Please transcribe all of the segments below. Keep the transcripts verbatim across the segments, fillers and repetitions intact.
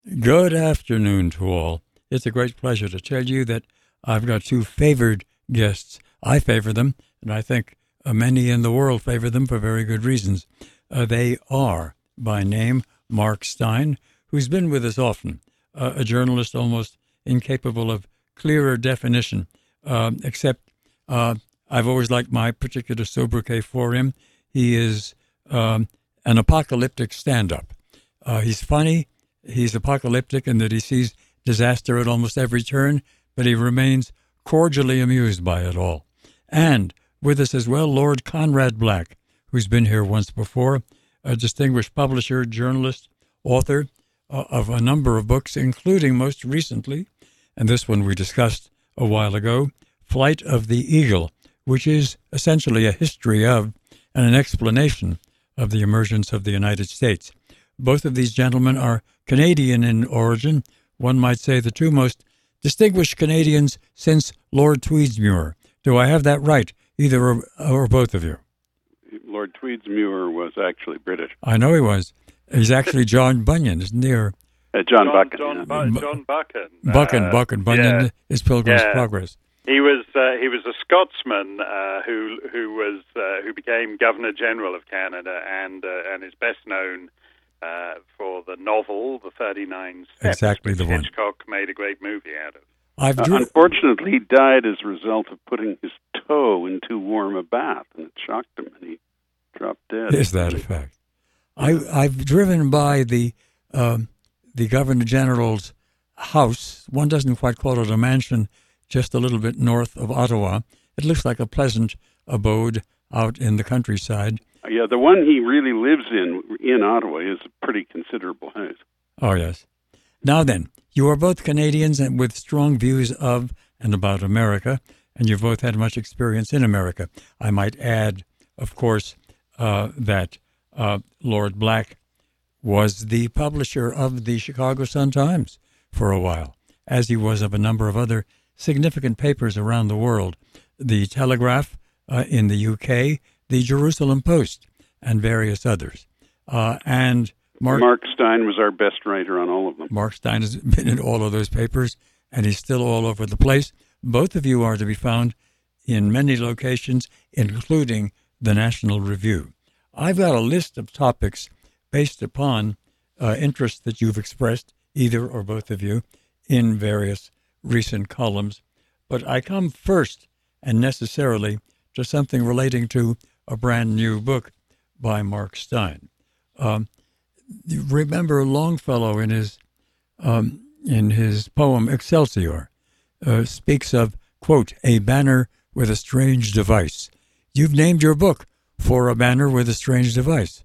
Good afternoon to all. It's a great pleasure to tell you that I've got two favored guests. I favor them, and I think uh, many in the world favor them for very good reasons. Uh, they are, by name, Mark Steyn, who's been with us often, uh, a journalist almost incapable of clearer definition, uh, except uh, I've always liked my particular sobriquet for him. He is um, an apocalyptic stand-up. Uh, he's funny. He's apocalyptic in that he sees disaster at almost every turn, but he remains cordially amused by it all. And with us as well, Lord Conrad Black, who's been here once before, a distinguished publisher, journalist, author uh, of a number of books, including most recently, and this one we discussed a while ago, Flight of the Eagle, which is essentially a history of and an explanation of the emergence of the United States. Both of these gentlemen are Canadian in origin, one might say the two most distinguished Canadians since Lord Tweedsmuir. Do I have that right, either or, or both of you? Lord Tweedsmuir was actually British. I know he was. He's actually John Bunyan, isn't he? Or uh, John, John Buchan. John, Yeah. Bu- John Buchan. Buchan, uh, Buchan. Bunyan yeah. is Pilgrim's Yeah. Progress. He was uh, he was a Scotsman uh, who who was uh, who became Governor General of Canada and uh, and is best known uh, for the novel The thirty-nine Steps, Exactly the which one. Hitchcock made a great movie out of. I've Uh, drew- unfortunately, he died as a result of putting his toe in too warm a bath, and it shocked him, and he dropped dead. Is that a fact? I, I've driven by the um, the Governor General's house. One doesn't quite call it a mansion, just a little bit north of Ottawa. It looks like a pleasant abode out in the countryside. Yeah, the one he really lives in, in Ottawa, is a pretty considerable house. Oh, yes. Now then, you are both Canadians and with strong views of and about America, and you've both had much experience in America. I might add, of course, uh, that uh, Lord Black was the publisher of the Chicago Sun-Times for a while, as he was of a number of other significant papers around the world, the Telegraph uh, in the U K, the Jerusalem Post, and various others. Uh, and Mark, Mark Steyn was our best writer on all of them. Mark Steyn has been in all of those papers, and he's still all over the place. Both of you are to be found in many locations, including the National Review. I've got a list of topics based upon uh, interests that you've expressed, either or both of you, in various recent columns. But I come first, and necessarily, to something relating to a brand new book by Mark Steyn. Um, you remember Longfellow in his um, in his poem Excelsior uh, speaks of, quote, a banner with a strange device. You've named your book For a Banner with a Strange Device.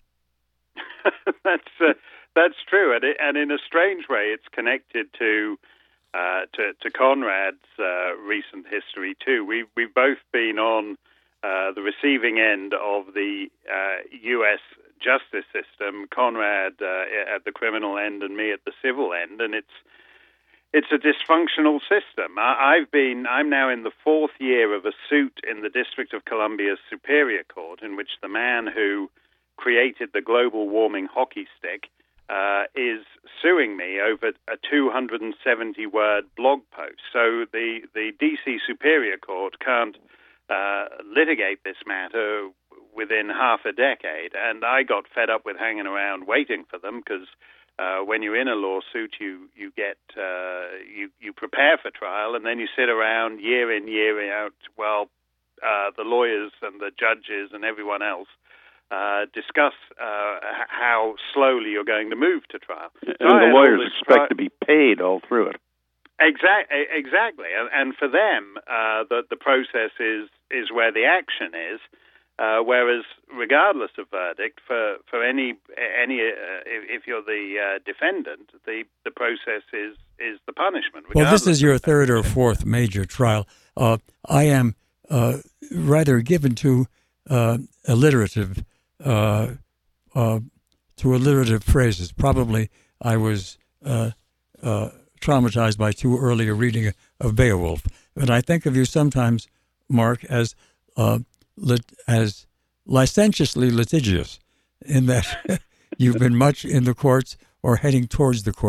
that's uh, that's true, and, it, and in a strange way, it's connected to uh, to, to Conrad's uh, recent history too. We've we've both been on uh, the receiving end of the uh, U S justice system. Conrad uh, at the criminal end, and me at the civil end, and it's it's a dysfunctional system. I, I've been I'm now in the fourth year of a suit in the District of Columbia's Superior Court, in which the man who created the global warming hockey stick uh, is suing me over a two hundred seventy word blog post. So the, the D C Superior Court can't uh, litigate this matter within half a decade. And I got fed up with hanging around waiting for them, because uh, when you're in a lawsuit, you, you get uh, you, you prepare for trial, and then you sit around year in, year out, while uh, the lawyers and the judges and everyone else Uh, discuss uh, how slowly you're going to move to trial. And So I the had lawyers all this expect tri- to be paid all through it. Exact, exactly, and, and for them, uh, the the process is is where the action is. Uh, whereas, regardless of verdict, for for any any uh, if, if you're the uh, defendant, the the process is is the punishment. Well, this is regardless your of third or verdict. fourth major trial. Uh, I am uh, rather given to uh, alliterative uh, uh, to alliterative phrases. Probably I was uh, uh, traumatized by too early a reading of Beowulf. But I think of you sometimes, Mark, as uh, lit- as licentiously litigious, in that you've been much in the courts or heading towards the courts.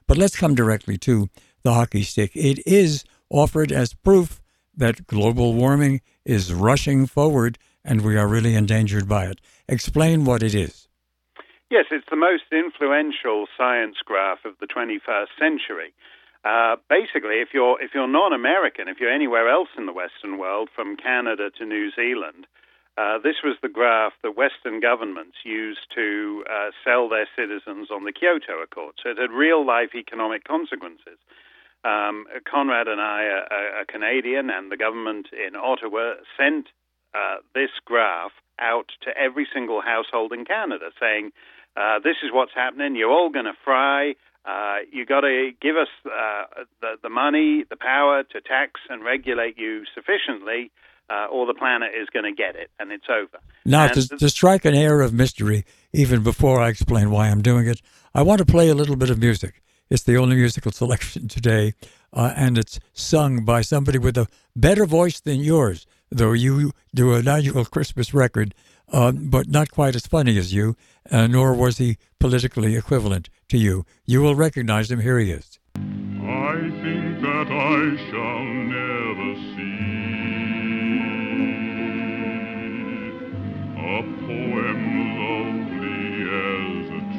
But let's come directly to the hockey stick. It is offered as proof that global warming is rushing forward and we are really endangered by it. Explain what it is. Yes, it's the most influential science graph of the twenty-first century. Uh, basically, if you're if you're non-American, if you're anywhere else in the Western world, from Canada to New Zealand, uh, this was the graph that Western governments used to uh, sell their citizens on the Kyoto Accord. So it had real-life economic consequences. Um, Conrad and I are, are Canadian, and the government in Ottawa sent uh, this graph out to every single household in Canada, saying, uh, this is what's happening, you're all going to fry, uh, you got to give us uh, the, the money, the power to tax and regulate you sufficiently, uh, or the planet is going to get it, and it's over. Now, and to, to strike an air of mystery, even before I explain why I'm doing it, I want to play a little bit of music. It's the only musical selection today, uh, and it's sung by somebody with a better voice than yours, though you do an annual Christmas record, um, but not quite as funny as you, uh, nor was he politically equivalent to you. You will recognize him. Here he is. I think that I shall never see a poem lovely as a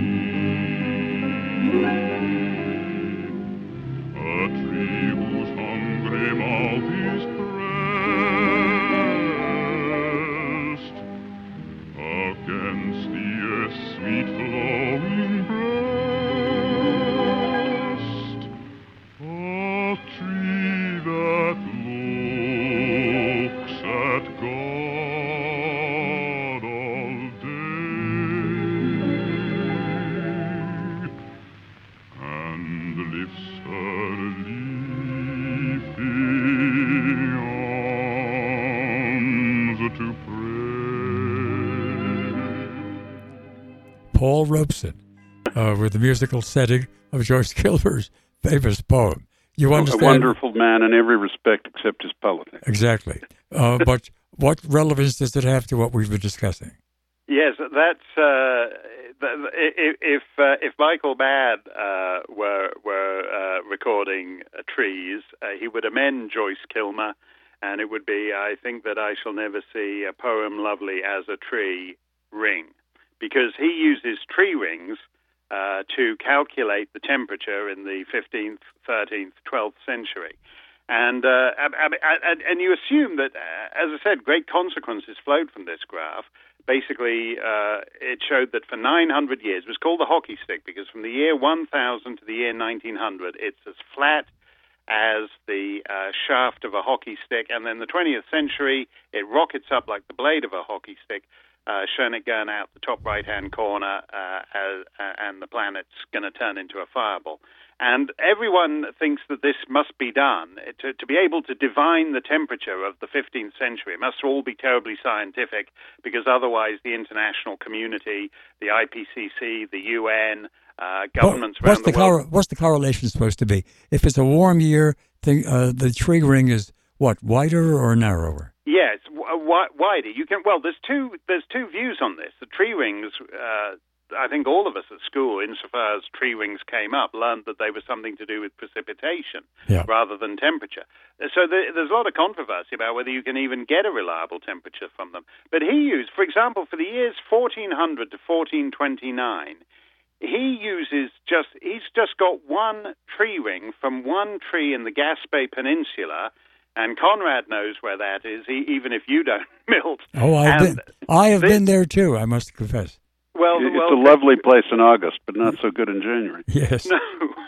tree, a tree whose hungry mouth is pressed against the earth's sweet flowing breast, a tree that looks at God all day and lifts her leafy arms to pray. Paul Robeson, uh, with the musical setting of Joyce Kilmer's famous poem. You understand? A wonderful man in every respect except his politics. Exactly. Uh, but what relevance does it have to what we've been discussing? Yes, that's uh, if if, uh, if Michael Mann uh, were were uh, recording uh, trees, uh, he would amend Joyce Kilmer, and it would be, I think that I shall never see a poem lovely as a tree ring, because he uses tree rings uh, to calculate the temperature in the fifteenth, thirteenth, twelfth century. And, uh, and, and you assume that, as I said, great consequences flowed from this graph. Basically, uh, it showed that for nine hundred years, it was called the hockey stick because from the year one thousand to the year nineteen hundred, it's as flat as the uh, shaft of a hockey stick. And then the twentieth century, it rockets up like the blade of a hockey stick, uh, shown it going out the top right-hand corner, uh, as, uh, and the planet's going to turn into a fireball. And everyone thinks that this must be done. To, to be able to divine the temperature of the fifteenth century, it must all be terribly scientific, because otherwise the international community, the I P C C, the U N, uh, governments well, around the, the world... cor- what's the correlation supposed to be? If it's a warm year, thing, uh, the tree ring is, what, wider or narrower? Yes, w- w- wider. You can. Well, there's two. There's two views on this. The tree rings. Uh, I think all of us at school, insofar as tree rings came up, learned that they were something to do with precipitation yeah. rather than temperature. So there, there's a lot of controversy about whether you can even get a reliable temperature from them. But he used, for example, for the years fourteen hundred to fourteen twenty-nine, he uses just. He's just got one tree ring from one tree in the Gaspé Peninsula. And Conrad knows where that is, even if you don't, Milt. Oh, I've and been, I have this, been there too, I must confess. Well, it's well, a lovely place in August, but not so good in January. Yes. No.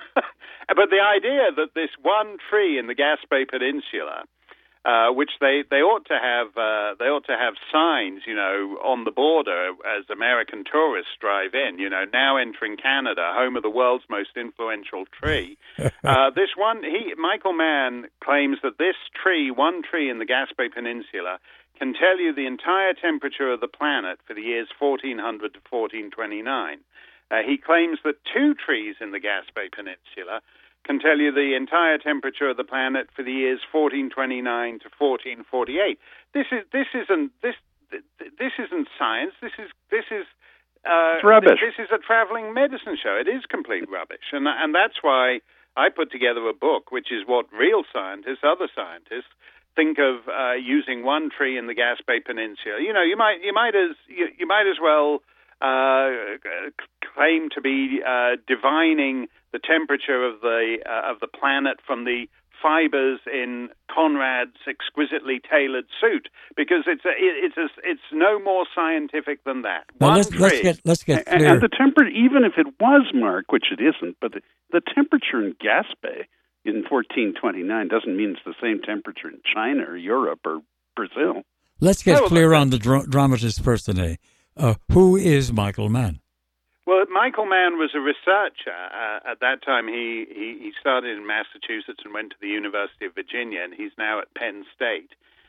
But the idea that this one tree in the Gaspé Peninsula, uh, which they, they ought to have uh, they ought to have signs, you know, on the border as American tourists drive in, you know, now entering Canada, home of the world's most influential tree. uh, this one, he Michael Mann claims that this tree, one tree in the Gaspé Peninsula, can tell you the entire temperature of the planet for the years fourteen hundred to fourteen twenty-nine. Uh, he claims that two trees in the Gaspé Peninsula can tell you the entire temperature of the planet for the years fourteen twenty-nine to fourteen forty-eight. This is this isn't this this isn't science. This is this is uh, it's rubbish. This is a traveling medicine show. It is complete rubbish, and and that's why I put together a book, which is what real scientists, other scientists, think of uh, using one tree in the Gaspe Peninsula. You know, you might you might as you, you might as well uh, claim to be uh, divining the temperature of the uh, of the planet from the fibers in Conrad's exquisitely tailored suit, because it's a, it's a, it's no more scientific than that. Now One let's, tree. let's get let's get And, clear. and the temperature, even if it was, Mark, which it isn't, but the, the temperature in Gaspe in fourteen twenty-nine doesn't mean it's the same temperature in China or Europe or Brazil. Let's get Oh, clear on the dra- dramatist personae. Uh, who is Michael Mann? Well, Michael Mann was a researcher. Uh, at that time, he, he, he started in Massachusetts and went to the University of Virginia, and he's now at Penn State.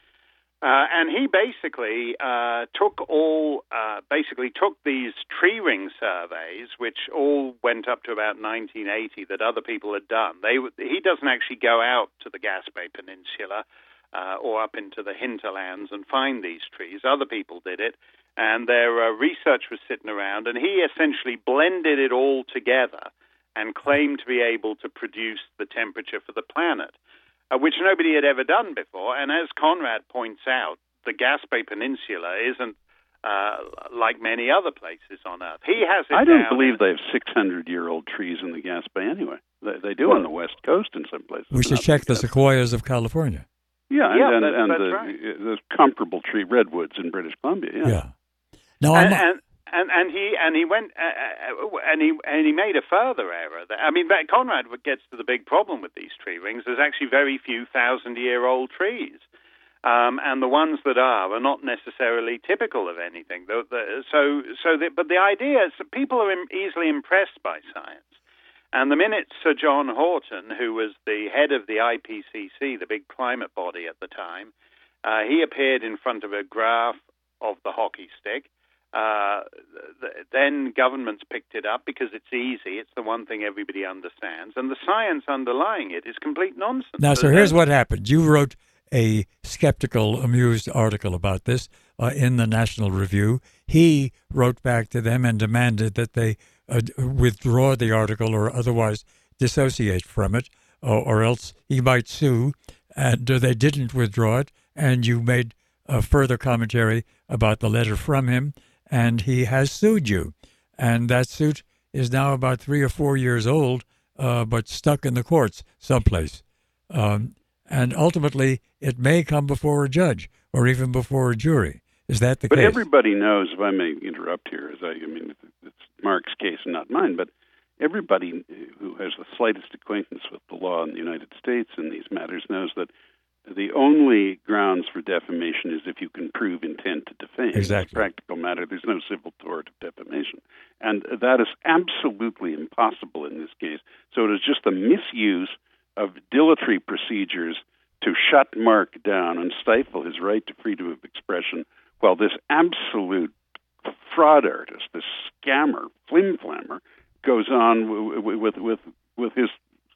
Uh, and he basically uh, took all, uh, basically took these tree ring surveys, which all went up to about nineteen eighty that other people had done. They, he doesn't actually go out to the Gaspe Peninsula uh, or up into the hinterlands and find these trees. Other people did it. And their uh, research was sitting around, and he essentially blended it all together and claimed to be able to produce the temperature for the planet, uh, which nobody had ever done before. And as Conrad points out, the Gaspe Peninsula isn't uh, like many other places on Earth. He has it I don't down believe in- they have six hundred year old trees in the Gaspe anyway. They, they do Well, on the West Coast in some places. We should Not check the Gaspe. sequoias of California. Yeah, and, Yeah, and, that- and that's the, right. the comparable tree redwoods in British Columbia. Yeah. Yeah. Now, I'm, and, and and and he and he went uh, uh, and he and he made a further error. That, I mean, that Conrad gets to the big problem with these tree rings. There's actually very few thousand-year-old trees, um, and the ones that are are not necessarily typical of anything. The, the, so so, the, but the idea is that people are im- easily impressed by science. And the minute Sir John Horton, who was the head of the I P C C, the big climate body at the time, uh, he appeared in front of a graph of the hockey stick. Uh, th- then governments picked it up because it's easy. It's the one thing everybody understands. And the science underlying it is complete nonsense. now, so There's here's no- what happened. You wrote a skeptical, amused article about this uh, in the National Review. He wrote back to them and demanded that they uh, withdraw the article or otherwise dissociate from it, or, or else he might sue. And uh, they didn't withdraw it, and you made a further commentary about the letter from him, and he has sued you. And that suit is now about three or four years old, uh, but stuck in the courts someplace. Um, and ultimately, it may come before a judge or even before a jury. Is that the But case? everybody knows, if I may interrupt here, as I, I mean, it's Mark's case and not mine, but everybody who has the slightest acquaintance with the law in the United States in these matters knows that the only grounds for defamation is if you can prove intent to defame. Exactly. As a practical matter, there's no civil tort of defamation. And that is absolutely impossible in this case. So it is just the misuse of dilatory procedures to shut Mark down and stifle his right to freedom of expression, while this absolute fraud artist, this scammer, flim-flammer, goes on w- with, with, with his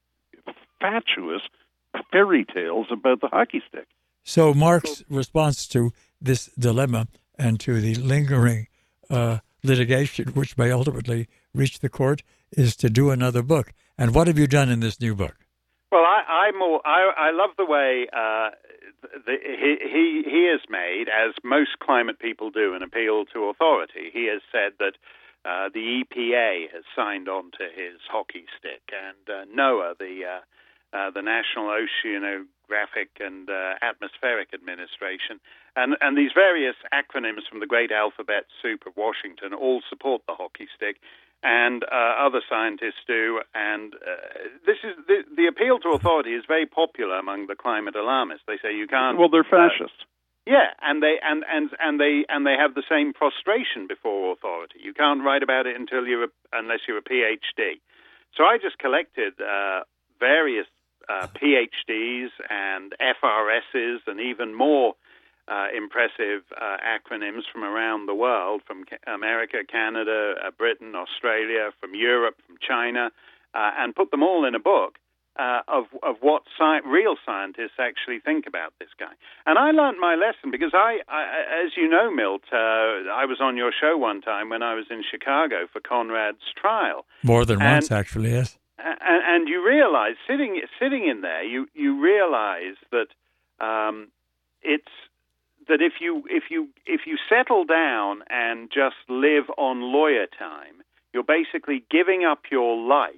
fatuous fairy tales about the hockey stick. So Mark's response to this dilemma and to the lingering uh, litigation, which may ultimately reach the court, is to do another book. And what have you done in this new book? Well, I, I more I, I love the way uh, the, he, he he has made, as most climate people do, an appeal to authority. He has said that uh, the E P A has signed on to his hockey stick, and uh, NOAA, the uh, uh, the National Oceanographic and uh, Atmospheric Administration, and and these various acronyms from the great alphabet soup of Washington all support the hockey stick. And uh, other scientists do, and uh, this is the, the appeal to authority is very popular among the climate alarmists. They say you can't. Well, they're fascists. Uh, yeah, and they and, and, and they and they have the same prostration before authority. You can't write about it until you're a, unless you're a PhD. So I just collected uh, various uh, PhDs and F R Ss and even more Uh, impressive uh, acronyms from around the world, from Ca- America, Canada, uh, Britain, Australia, from Europe, from China, uh, and put them all in a book uh, of of what sci- real scientists actually think about this guy. And I learned my lesson because I, I as you know, Milt, uh, I was on your show one time when I was in Chicago for Conrad's trial. More than and, once, actually, yes. And, and you realize, sitting sitting in there, you, you realize that um, it's that if you if you if you settle down and just live on lawyer time, you're basically giving up your life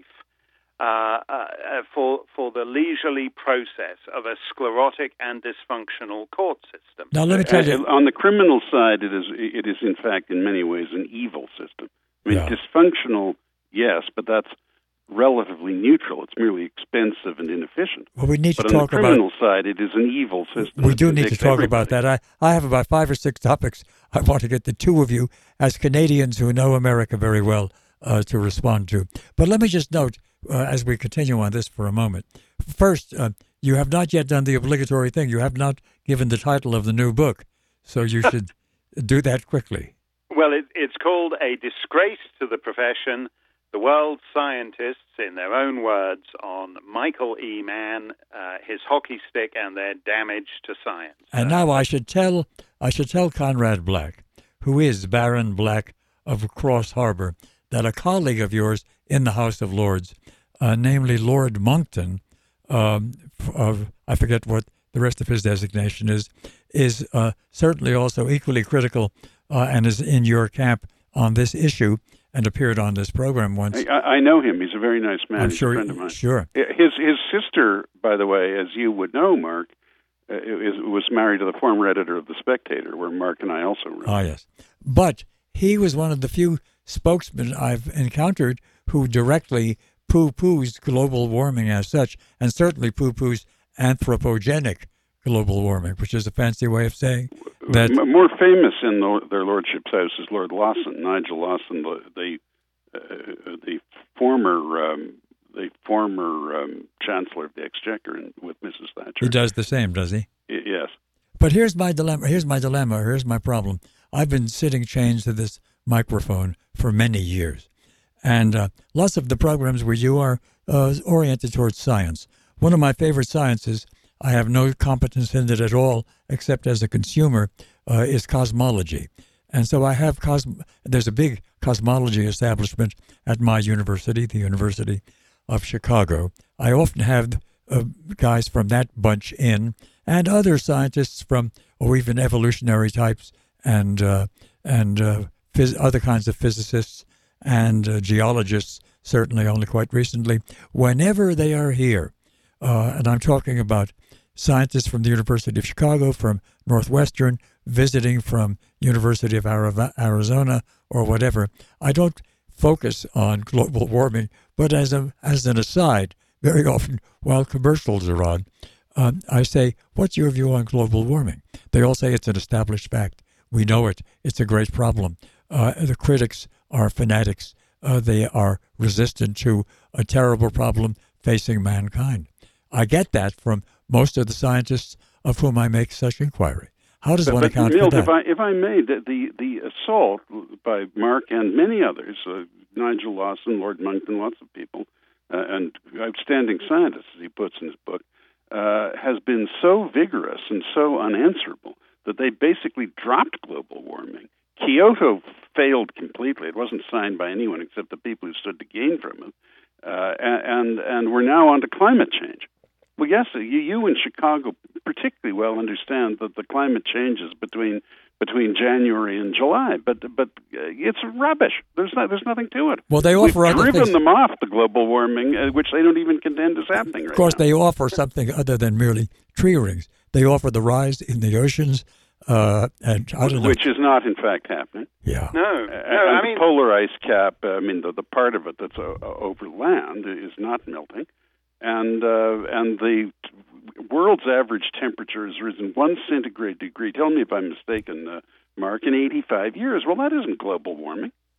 uh, uh, for for the leisurely process of a sclerotic and dysfunctional court system. Now, let me tell you, on the criminal side, it is it is in fact in many ways an evil system. I mean, Yeah. dysfunctional, yes, but that's relatively neutral. It's merely expensive and inefficient. well, we need to But on the talk criminal about. side, it is an evil system. We that do need to addicts talk everybody. about that. I, I have about five or six topics I want to get the two of you, as Canadians who know America very well, uh, to respond to. But let me just note, uh, as we continue on this for a moment, first, uh, you have not yet done the obligatory thing. You have not given the title of the new book, so you should do that quickly. Well, it, it's called A Disgrace to the Profession, the World's Scientists, in their own words, on Michael E. Mann, uh, his hockey stick, and their damage to science. And now I should tell I should tell Conrad Black, who is Baron Black of Cross Harbor, that a colleague of yours in the House of Lords, uh, namely Lord Monckton, um, f- of I forget what the rest of his designation is, is uh, certainly also equally critical uh, and is in your camp on this issue and appeared on this program once. I, I know him. He's a very nice man. I'm He's sure. a friend of mine. Sure. His his sister, by the way, as you would know, Mark, uh, is, was married to the former editor of The Spectator, where Mark and I also wrote. Ah, yes. But he was one of the few spokesmen I've encountered who directly poo-poos global warming as such, and certainly poo-poos anthropogenic global warming, which is a fancy way of saying that. M- more famous in the, their lordship's house is Lord Lawson, Nigel Lawson, the the, uh, the former um, the former um, Chancellor of the Exchequer, and with Missus Thatcher. He does the same, does he? Y- yes. But here's my dilemma. Here's my dilemma. Here's my problem. I've been sitting chained to this microphone for many years, and uh, lots of the programs where you are uh, oriented towards science. One of my favorite sciences, I have no competence in it at all, except as a consumer, uh, is cosmology. And so I have cosm. There's a big cosmology establishment at my university, the University of Chicago. I often have uh, guys from that bunch in, and other scientists from, or even evolutionary types, and uh, and uh, phys- other kinds of physicists and uh, geologists. Certainly, only quite recently, whenever they are here, uh, and I'm talking about scientists from the University of Chicago, from Northwestern, visiting from University of Arizona or whatever. I don't focus on global warming, but as a as an aside, very often while commercials are on, um, I say, what's your view on global warming? They all say it's an established fact. We know it. It's a great problem. Uh, the critics are fanatics. Uh, they are resistant to a terrible problem facing mankind. I get that from most of the scientists of whom I make such inquiry. How does But, one but account Milt, for that? if I if I may, the the, the assault by Mark and many others, uh, Nigel Lawson, Lord Monckton, lots of people, uh, and outstanding scientists, as he puts in his book, uh, has been so vigorous and so unanswerable that they basically dropped global warming. Kyoto failed completely. It wasn't signed by anyone except the people who stood to gain from it, uh, and and we're now on to climate change. Well, yes, you, you in Chicago particularly well understand that the climate changes between between January and July, but but uh, it's rubbish. There's not there's nothing to it. Well, they We've offer other driven things. them off the global warming, uh, which they don't even contend is happening right Of course, now. they offer something other than merely tree rings. They offer the rise in the oceans, uh, and I don't know. Which is not, in fact, happening. Yeah. No, Uh, no, and I mean, the polar ice cap, uh, I mean, the, the part of it that's uh, over land is not melting. And uh, and the t- world's average temperature has risen one centigrade degree. Tell me if I'm mistaken, uh, Mark, in eighty-five years. Well, that isn't global warming.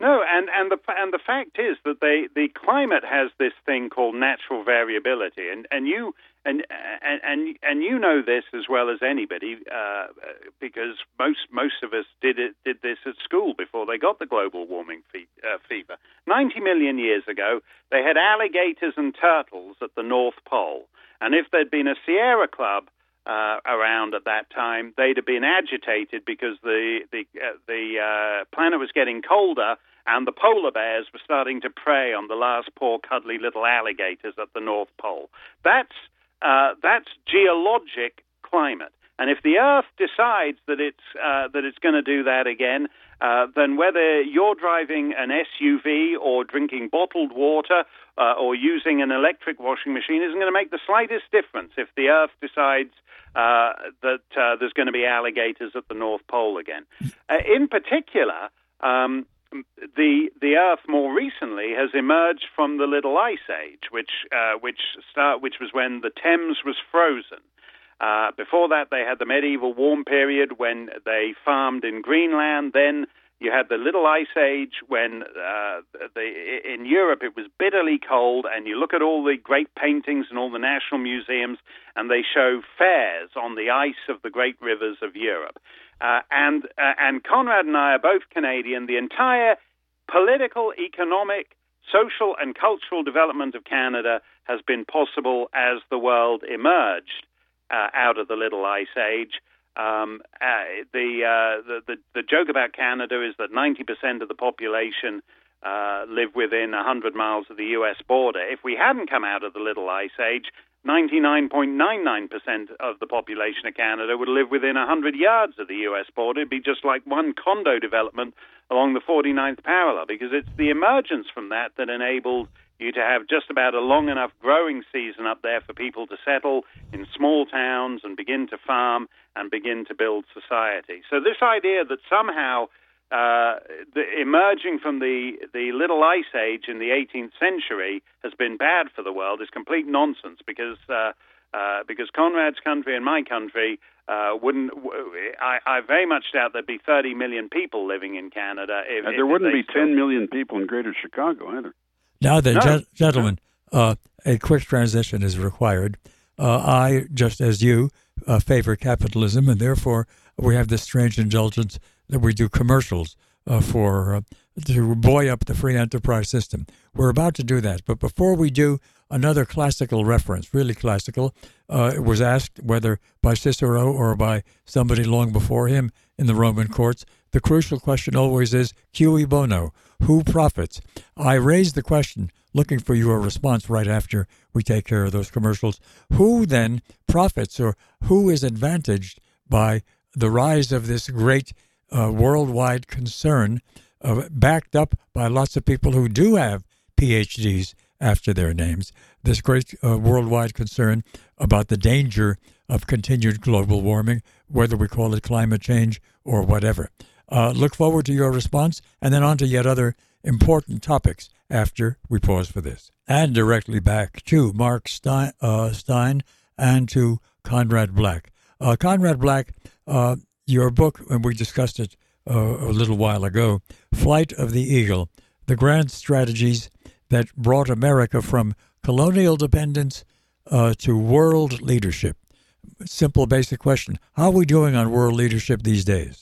No, and, and the and the fact is that they, the climate has this thing called natural variability, and, and you and and and and you know this as well as anybody, uh, because most most of us did it did this at school before they got the global warming fe- uh, fever. Ninety million years ago, they had alligators and turtles at the North Pole, and if there'd been a Sierra Club Uh, around at that time, they'd have been agitated because the the uh, the uh, planet was getting colder and the polar bears were starting to prey on the last poor cuddly little alligators at the North Pole. That's uh, that's geologic climate, and if the Earth decides that it's uh, that it's going to do that again, uh, then whether you're driving an S U V or drinking bottled water uh, or using an electric washing machine isn't going to make the slightest difference if the Earth decides Uh, that uh, there's going to be alligators at the North Pole again. Uh, in particular, um, the the Earth more recently has emerged from the Little Ice Age, which uh, which start which was when the Thames was frozen. Uh, before that, they had the medieval warm period when they farmed in Greenland. Then you had the Little Ice Age when uh, the, in Europe it was bitterly cold, and you look at all the great paintings in all the national museums, and they show fairs on the ice of the great rivers of Europe. Uh, and uh, and Conrad and I are both Canadian. The entire political, economic, social, and cultural development of Canada has been possible as the world emerged uh, out of the Little Ice Age. Um, uh, the, uh, the the the joke about Canada is that ninety percent of the population uh, live within one hundred miles of the U S border. If we hadn't come out of the Little Ice Age, ninety-nine point nine nine percent of the population of Canada would live within one hundred yards of the U S border. It'd be just like one condo development along the forty-ninth parallel, because it's the emergence from that that enabled you to have just about a long enough growing season up there for people to settle in small towns and begin to farm and begin to build society. So this idea that somehow uh, the emerging from the, the Little Ice Age in the eighteenth century has been bad for the world is complete nonsense, because uh, uh, because Conrad's country and my country uh, wouldn't. I, I very much doubt there'd be thirty million people living in Canada. If, and there if wouldn't be still... ten million people in Greater Chicago either. Now then, No. ge- gentlemen, uh, a quick transition is required. Uh, I, just as you, uh, favor capitalism, and therefore we have this strange indulgence that we do commercials uh, for uh, to buoy up the free enterprise system. We're about to do that, but before we do, another classical reference, really classical. Uh, it was asked whether by Cicero or by somebody long before him in the Roman courts. The crucial question always is, cui bono, who profits? I raised the question looking for your response right after we take care of those commercials. Who then profits, or who is advantaged by the rise of this great uh, worldwide concern uh, backed up by lots of people who do have P H Ds after their names, this great uh, worldwide concern about the danger of continued global warming, whether we call it climate change or whatever. Uh, look forward to your response, and then on to yet other important topics after we pause for this. And directly back to Mark Stein, uh, Stein and to Conrad Black. Uh, Conrad Black, uh, your book, and we discussed it uh, a little while ago, Flight of the Eagle, the grand strategies that brought America from colonial dependence uh, to world leadership. Simple, basic question. How are we doing on world leadership these days?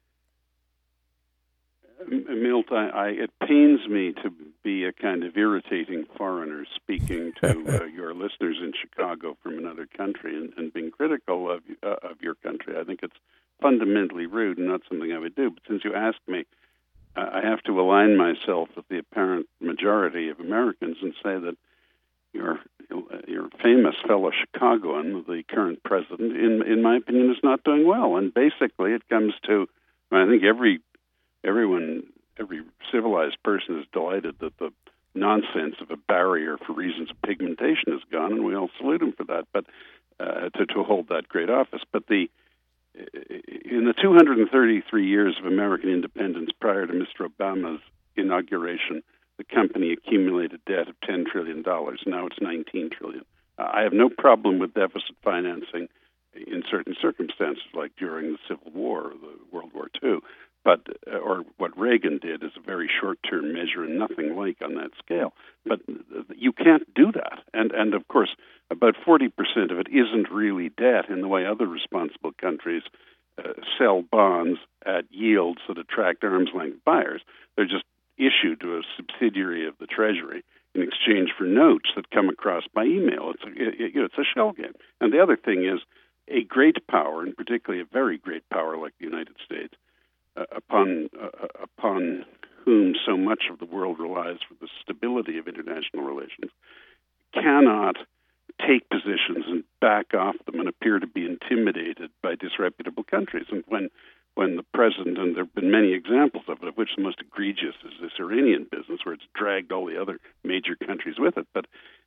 Milt, I, I, it pains me to be a kind of irritating foreigner speaking to uh, your listeners in Chicago from another country and, and being critical of uh, of your country. I think it's fundamentally rude and not something I would do. But since you asked me, uh, I have to align myself with the apparent majority of Americans and say that your your famous fellow Chicagoan, the current president, in in my opinion, is not doing well. And basically, it comes to, I think every everyone, every civilized person is delighted that the nonsense of a barrier for reasons of pigmentation is gone, and we all salute him for that. But uh, to to hold that great office, but the in the two hundred thirty-three years of American independence prior to Mister Obama's inauguration, the company accumulated debt of ten trillion dollars. Now it's nineteen trillion dollars. Uh, I have no problem with deficit financing in certain circumstances, like during the Civil War or the World War Two. but uh, or what Reagan did is a very short-term measure and nothing like on that scale. But you can't do that. And, and of course, about forty percent of it isn't really debt in the way other responsible countries uh, sell bonds at yields that attract arm's-length buyers. They're just issued to a subsidiary of the Treasury in exchange for notes that come across by email. It's a, it, it's a shell game. And the other thing is a great power, and particularly a very great power like the United States, uh, upon uh, upon whom so much of the world relies for the stability of international relations, cannot take positions and back off them and appear to be intimidated by disreputable countries. And when when the president, and there have been many examples of it, of which the most egregious is this Iranian business, where it's dragged all the other major countries with it. But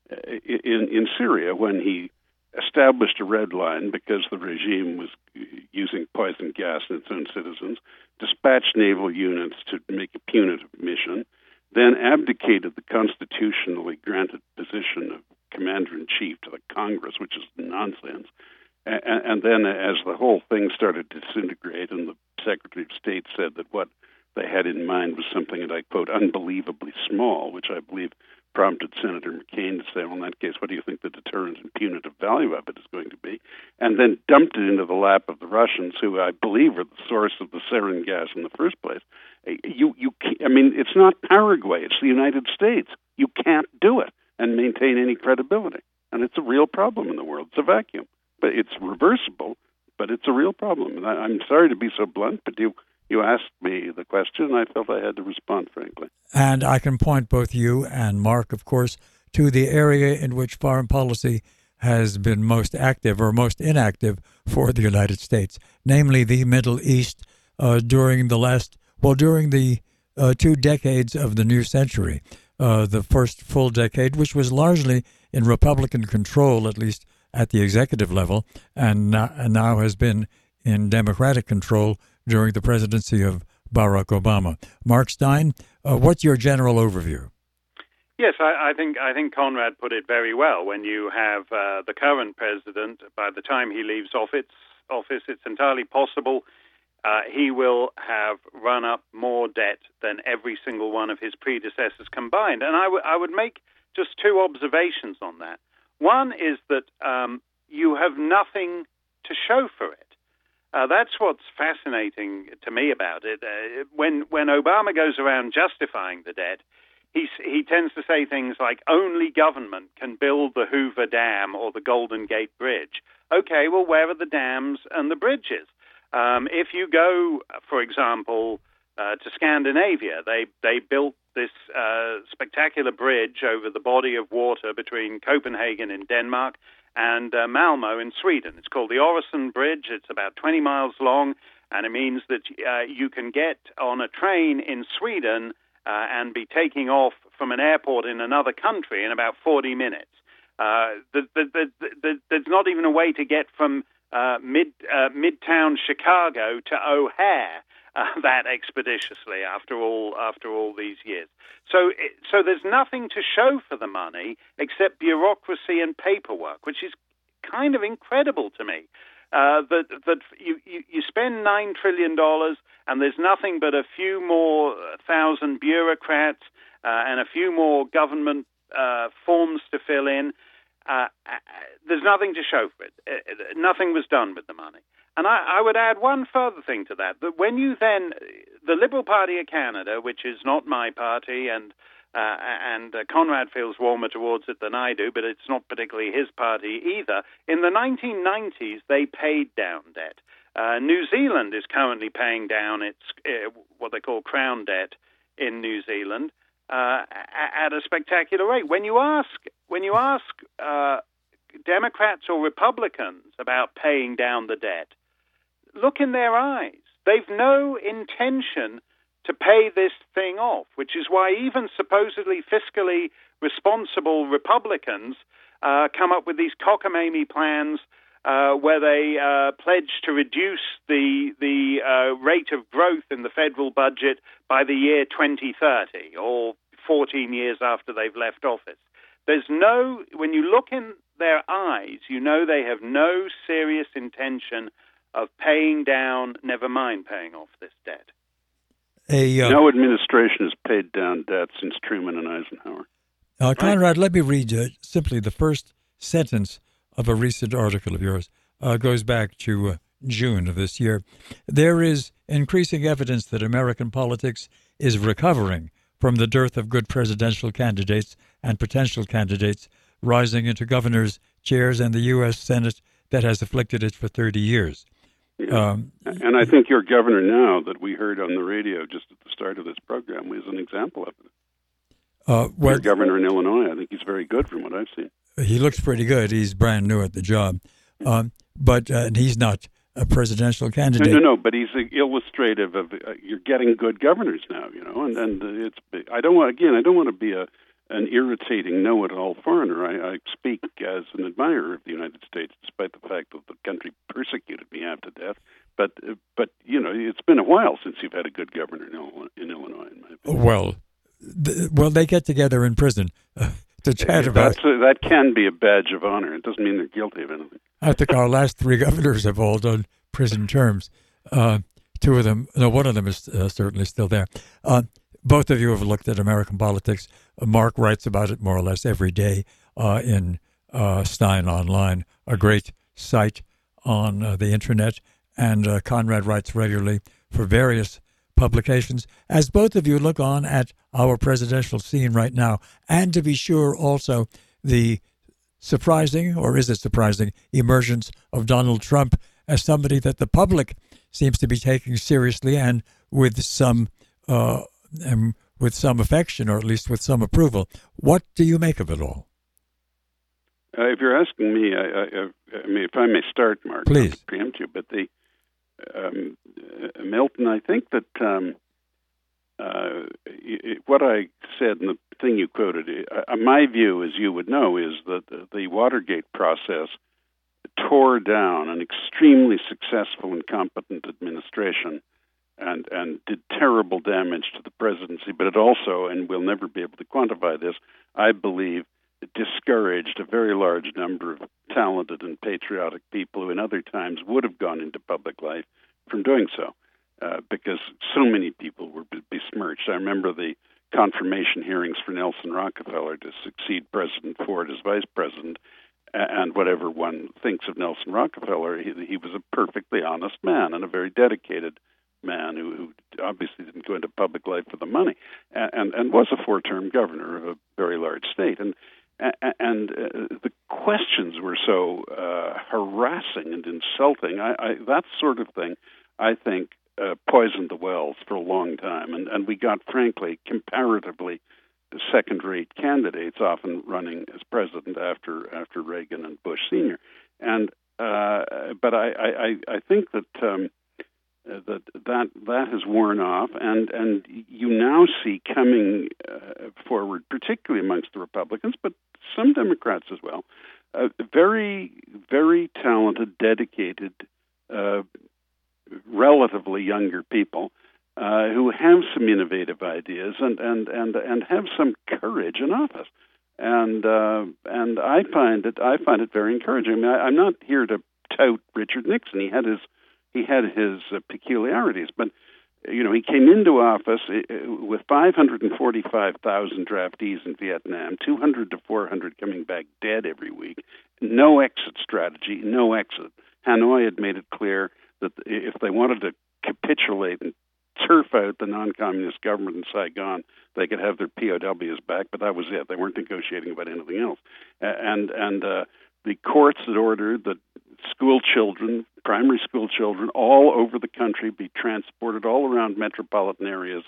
in, in Syria, when he established a red line because the regime was using poison gas in its own citizens, dispatched naval units to make a punitive mission, then abdicated the constitutionally granted position of commander-in-chief to the Congress, which is nonsense. And, and then as the whole thing started to disintegrate and the Secretary of State said that what they had in mind was something that I quote, unbelievably small, which I believe prompted Senator McCain to say, well, in that case, what do you think the deterrent and punitive value of it is going to be? And then dumped it into the lap of the Russians, who I believe are the source of the sarin gas in the first place. You, you, I mean, it's not Paraguay, it's the United States. You can't do it and maintain any credibility. And it's a real problem in the world. It's a vacuum. But it's reversible, but it's a real problem. And I, I'm sorry to be so blunt, but you you asked me the question, and I felt I had to respond, frankly. And I can point both you and Mark, of course, to the area in which foreign policy has been most active or most inactive for the United States, namely the Middle East uh, during the last, well, during the uh, two decades of the new century. Uh, the first full decade, which was largely in Republican control, at least at the executive level, and now, and now has been in Democratic control during the presidency of Barack Obama. Mark Steyn, uh, what's your general overview? Yes, I, I think I think Conrad put it very well. When you have uh, the current president, by the time he leaves office, office it's entirely possible uh, he will have run up more debt than every single one of his predecessors combined. And I, w- I would make just two observations on that. One is that um, you have nothing to show for it. Uh, that's what's fascinating to me about it. Uh, when when Obama goes around justifying the debt, he he tends to say things like only government can build the Hoover Dam or the Golden Gate Bridge. Okay, well, where are the dams and the bridges? Um, if you go, for example, uh, to Scandinavia, they they built this uh, spectacular bridge over the body of water between Copenhagen in Denmark and uh, Malmö in Sweden. It's called the Øresund Bridge. It's about twenty miles long, and it means that uh, you can get on a train in Sweden uh, and be taking off from an airport in another country in about forty minutes. Uh, the, the, the, the, there's not even a way to get from uh, mid uh, midtown Chicago to O'Hare uh, that expeditiously after all after all these years. So, it, so there's nothing to show for the money except bureaucracy and paperwork, which is kind of incredible to me. Uh, that that you, you, you spend nine trillion dollars and there's nothing but a few more thousand bureaucrats uh, and a few more government uh, forms to fill in. Uh, there's nothing to show for it. Uh, nothing was done with the money. And I, I would add one further thing to that, that when you then, the Liberal Party of Canada, which is not my party, and uh, and uh, Conrad feels warmer towards it than I do, but it's not particularly his party either, in the nineteen nineties, they paid down debt. Uh, New Zealand is currently paying down its, uh, what they call crown debt in New Zealand, uh, at a spectacular rate. When you ask, when you ask uh, Democrats or Republicans about paying down the debt, look in their eyes. They've no intention to pay this thing off, which is why even supposedly fiscally responsible Republicans uh, come up with these cockamamie plans uh, where they uh, pledge to reduce the the uh, rate of growth in the federal budget by the year twenty thirty, or fourteen years after they've left office. There's no, when you look in their eyes, you know they have no serious intention of paying down, never mind paying off this debt. A, uh, no administration has paid down debt since Truman and Eisenhower. Uh, Conrad, let me read uh, simply the first sentence of a recent article of yours. Uh, goes back to uh, June of this year. There is increasing evidence that American politics is recovering from the dearth of good presidential candidates and potential candidates rising into governors, chairs, and the U S Senate that has afflicted it for thirty years. Yeah. Um, and I think your governor now that we heard on the radio just at the start of this program is an example of it. uh, well, Your governor in Illinois, I think he's very good from what I've seen. he looks pretty good. He's brand new at the job. Um, but uh, and he's not a presidential No, candidate. no, no, but he's illustrative of uh, you're getting good governors now, you know, and and it's I don't want again I don't want to be a an irritating know-it-all foreigner. I, I speak as an admirer of the United States, despite the fact that the country persecuted me half to death. But uh, but you know, it's been a while since you've had a good governor in Illinois. In, Illinois, in my opinion. Well, th- well, they get together in prison uh, to chat about. That's a, that can be a badge of honor. It doesn't mean they're guilty of anything. I think our last three governors have all done prison terms. Uh, two of them, no, one of them is uh, certainly still there. Uh, both of you have looked at American politics. Uh, Mark writes about it more or less every day uh, in uh, Stein Online, a great site on uh, the internet. And uh, Conrad writes regularly for various publications. As both of you look on at our presidential scene right now, and to be sure also the surprising, or is it surprising, emergence of Donald Trump as somebody that the public seems to be taking seriously and with some uh, um, with some affection, or at least with some approval. What do you make of it all? Uh, if you're asking me, I, I, I mean, if I may start, Mark, Please. not to preempt you, but the um, uh, Milton, I think that um, uh, it, what I said in the thing you quoted, uh, my view, as you would know, is that the, the Watergate process tore down an extremely successful and competent administration and, and did terrible damage to the presidency, but it also, and we'll never be able to quantify this, I believe, it discouraged a very large number of talented and patriotic people who in other times would have gone into public life from doing so, uh, because so many people were besmirched. I remember the confirmation hearings for Nelson Rockefeller to succeed President Ford as vice president, and whatever one thinks of Nelson Rockefeller, he, he was a perfectly honest man and a very dedicated man who, who obviously didn't go into public life for the money, and, and, and was a four-term governor of a very large state. And And uh, the questions were so uh, harassing and insulting. I, I, that sort of thing, I think, uh, poisoned the wells for a long time. And, and we got, frankly, comparatively second-rate candidates, often running as president after after Reagan and Bush Senior. And uh, but I, I, I think that um, that that that has worn off, and and you now see coming uh, forward, particularly amongst the Republicans, but some Democrats as well, uh, very, very talented, dedicated, uh, relatively younger people uh, who have some innovative ideas and, and, and, and have some courage in office. And uh, and I find it I find it very encouraging. I mean, I, I'm not here to tout Richard Nixon. He had his he had his uh, peculiarities, but you know, he came into office with five hundred forty-five thousand draftees in Vietnam, two hundred to four hundred coming back dead every week, no exit strategy, no exit. Hanoi had made it clear that if they wanted to capitulate and turf out the non-communist government in Saigon, they could have their P O Ws back, but that was it. They weren't negotiating about anything else. And, and uh, the courts had ordered that school children, primary school children, all over the country be transported all around metropolitan areas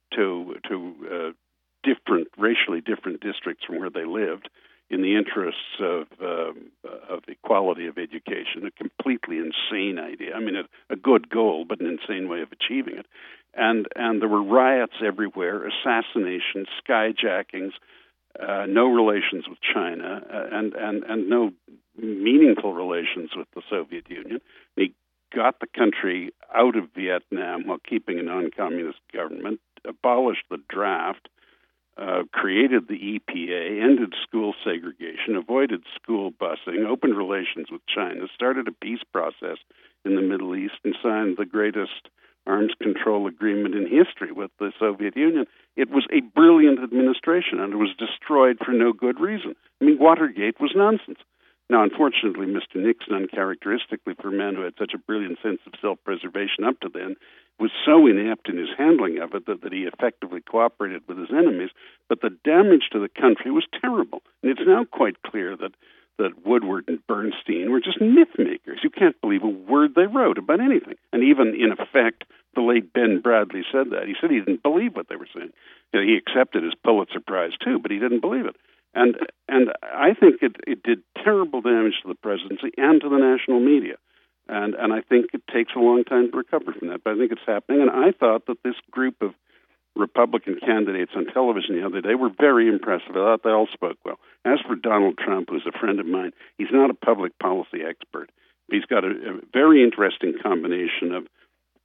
to to uh, different, racially different districts from where they lived, in the interests of um, of equality of education. A completely insane idea. I mean, a, a good goal, but an insane way of achieving it. And and there were riots everywhere, assassinations, skyjackings, uh, no relations with China, uh, and and and no meaningful relations with the Soviet Union. He got the country out of Vietnam while keeping a non-communist government, abolished the draft, uh, created the E P A, ended school segregation, avoided school busing, opened relations with China, started a peace process in the Middle East, and signed the greatest arms control agreement in history with the Soviet Union. It was a brilliant administration, and it was destroyed for no good reason. I mean, Watergate was nonsense. Now, unfortunately, Mister Nixon, uncharacteristically for a man who had such a brilliant sense of self-preservation up to then, was so inept in his handling of it that, that he effectively cooperated with his enemies. But the damage to the country was terrible. And it's now quite clear that, that Woodward and Bernstein were just myth makers. You can't believe a word they wrote about anything. And even, in effect, the late Ben Bradley said that. He said he didn't believe what they were saying. You know, he accepted his Pulitzer Prize, too, but he didn't believe it. And and I think it, it did terrible damage to the presidency and to the national media. And and I think it takes a long time to recover from that. But I think it's happening. And I thought that this group of Republican candidates on television the other day were very impressive. I thought they all spoke well. As for Donald Trump, who's a friend of mine, he's not a public policy expert. He's got a, a very interesting combination of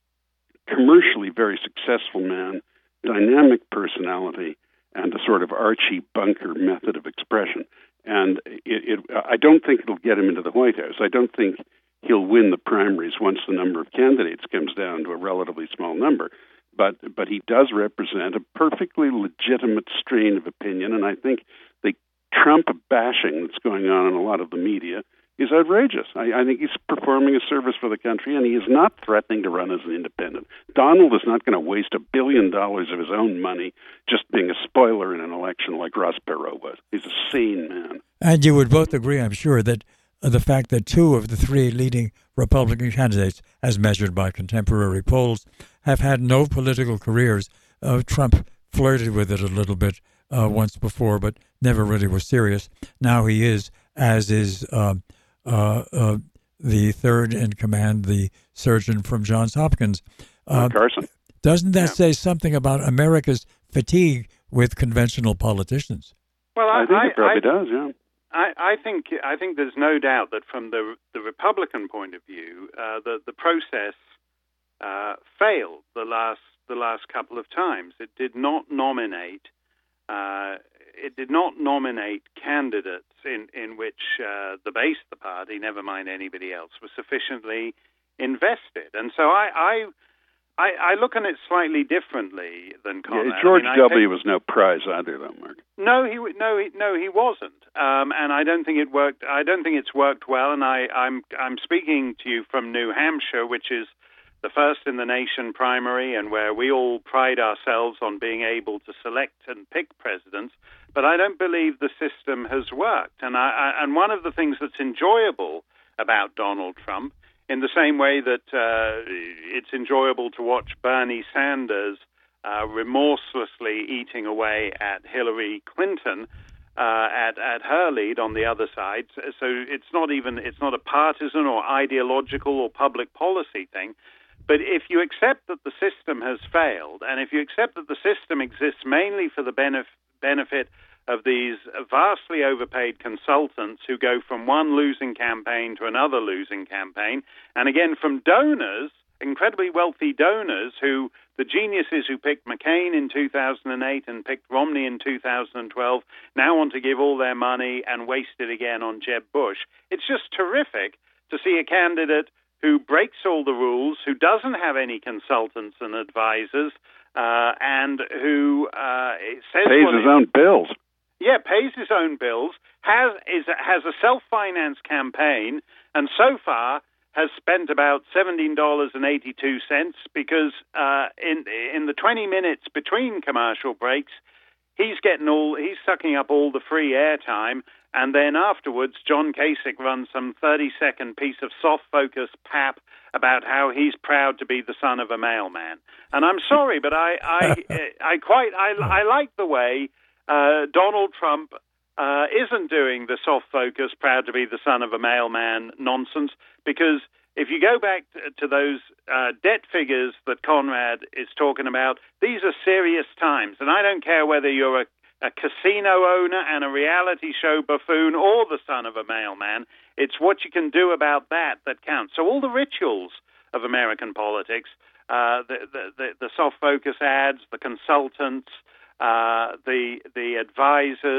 commercially very successful man, dynamic personality, and a sort of Archie Bunker method of expression. And it, it, I don't think it'll get him into the White House. I don't think he'll win the primaries once the number of candidates comes down to a relatively small number. But but he does represent a perfectly legitimate strain of opinion, and I think the Trump bashing that's going on in a lot of the media is outrageous. I, I think he's performing a service for the country, and he is not threatening to run as an independent. Donald is not going to waste a billion dollars of his own money just being a spoiler in an election like Ross Perot was. He's a sane man. And you would both agree, I'm sure, that uh, the fact that two of the three leading Republican candidates, as measured by contemporary polls, have had no political careers. Uh, Trump flirted with it a little bit uh, once before, but never really was serious. Now he is, as is uh, uh, uh, the third in command, the surgeon from Johns Hopkins. Uh, Carson. Doesn't that Yeah. say something about America's fatigue with conventional politicians? Well, I, I think I, it probably I, does, yeah. I, I think I think there's no doubt that from the the Republican point of view, uh, the the process uh, failed the last the last couple of times. It did not nominate uh, it did not nominate candidates in in which uh, the base of the party, never mind anybody else, was sufficiently invested. And so I. I I, I look on it slightly differently than Conrad. Yeah, George I mean, W. think, was no prize either, though, Mark. No, he no he, no he wasn't, um, and I don't think it worked. I don't think it's worked well. And I, I'm I'm speaking to you from New Hampshire, which is the first in the nation primary, and where we all pride ourselves on being able to select and pick presidents. But I don't believe the system has worked. And I, I and one of the things that's enjoyable about Donald Trump, in the same way that uh, it's enjoyable to watch Bernie Sanders uh, remorselessly eating away at Hillary Clinton, uh, at at her lead on the other side. So it's not even it's not a partisan or ideological or public policy thing. But if you accept that the system has failed, and if you accept that the system exists mainly for the benef- benefit of these vastly overpaid consultants who go from one losing campaign to another losing campaign, and again from donors, incredibly wealthy donors, who the geniuses who picked McCain in two thousand eight and picked Romney in two thousand twelve now want to give all their money and waste it again on Jeb Bush. It's just terrific to see a candidate who breaks all the rules, who doesn't have any consultants and advisors, uh, and who uh, says pays what his it, own bills. Yeah, pays his own bills, has is has a self-financed campaign, and so far has spent about seventeen dollars and eighty-two cents because uh, in in the twenty minutes between commercial breaks, he's getting all he's sucking up all the free airtime, and then afterwards, John Kasich runs some thirty-second piece of soft-focus pap about how he's proud to be the son of a mailman. And I'm sorry, but I I I quite I I like the way Uh, Donald Trump uh, isn't doing the soft focus, proud to be the son of a mailman nonsense, because if you go back to, to those uh, debt figures that Conrad is talking about, these are serious times. And I don't care whether you're a, a casino owner and a reality show buffoon or the son of a mailman. It's what you can do about that that counts. So all the rituals of American politics, uh, the, the, the, the soft focus ads, the consultants, Uh, the the advisors,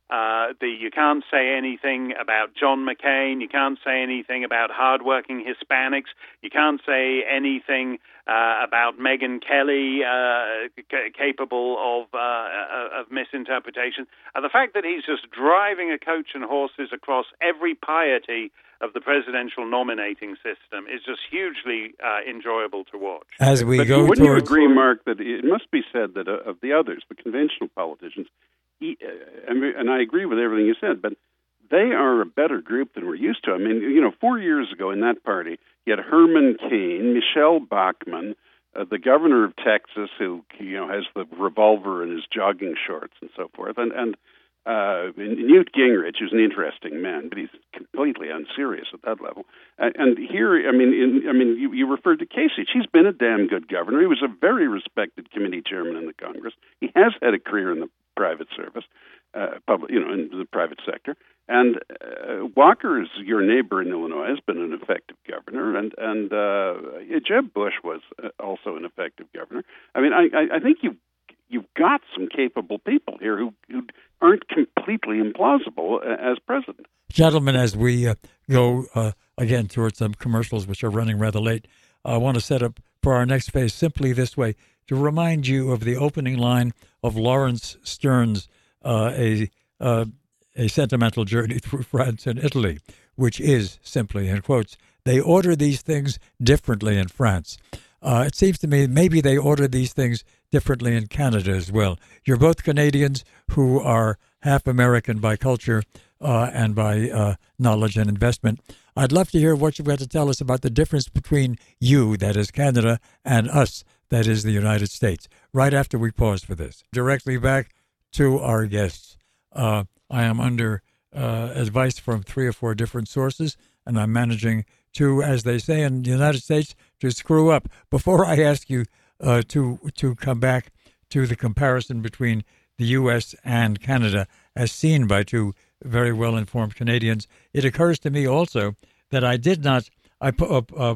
Uh, the, you can't say anything about John McCain. You can't say anything about hardworking Hispanics. You can't say anything uh, about Megyn Kelly, uh, c- capable of uh, of misinterpretation. Uh, the fact that he's just driving a coach and horses across every piety of the presidential nominating system is just hugely uh, enjoyable to watch. As we but go wouldn't towards... you agree, Mark, that it must be said that uh, of the others, the conventional politicians, he, uh, and I agree with everything you said, but they are a better group than we're used to. I mean, you know, four years ago in that party, you had Herman Cain, Michelle Bachmann, uh, the governor of Texas, who, you know, has the revolver in his jogging shorts and so forth, and, and uh, Newt Gingrich, who's an interesting man, but he's completely unserious at that level. Uh, and here, I mean, in, I mean, you, you referred to Kasich. He's been a damn good governor. He was a very respected committee chairman in the Congress. He has had a career in the private service, uh, public, you know, in the private sector. And uh, Walker is your neighbor in Illinois, has been an effective governor, and and uh, Jeb Bush was also an effective governor. I mean, I, I think you you've got some capable people here who, who aren't completely implausible as president. Gentlemen, as we uh, go uh, again towards some commercials, which are running rather late, I want to set up for our next phase simply this way, to remind you of the opening line of Lawrence Stern's uh, a uh, a sentimental journey through France and Italy, which is simply, in quotes, they order these things differently in France. Uh, it seems to me maybe they order these things differently in Canada as well. You're both Canadians who are half American by culture uh, and by uh, knowledge and investment. I'd love to hear what you've got to tell us about the difference between you, that is Canada, and us, that is the United States, right after we pause for this. Directly back to our guests. Uh, I am under uh, advice from three or four different sources, and I'm managing to, as they say in the United States, to screw up. Before I ask you uh, to to come back to the comparison between the U S and Canada, as seen by two very well-informed Canadians, it occurs to me also that I did not, I, uh, uh,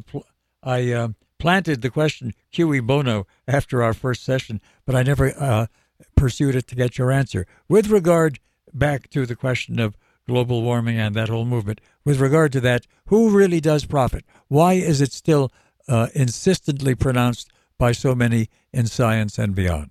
I uh, planted the question, cui bono, after our first session, but I never uh, pursued it to get your answer. With regard back to the question of global warming and that whole movement, with regard to that, who really does profit? Why is it still uh, insistently pronounced by so many in science and beyond?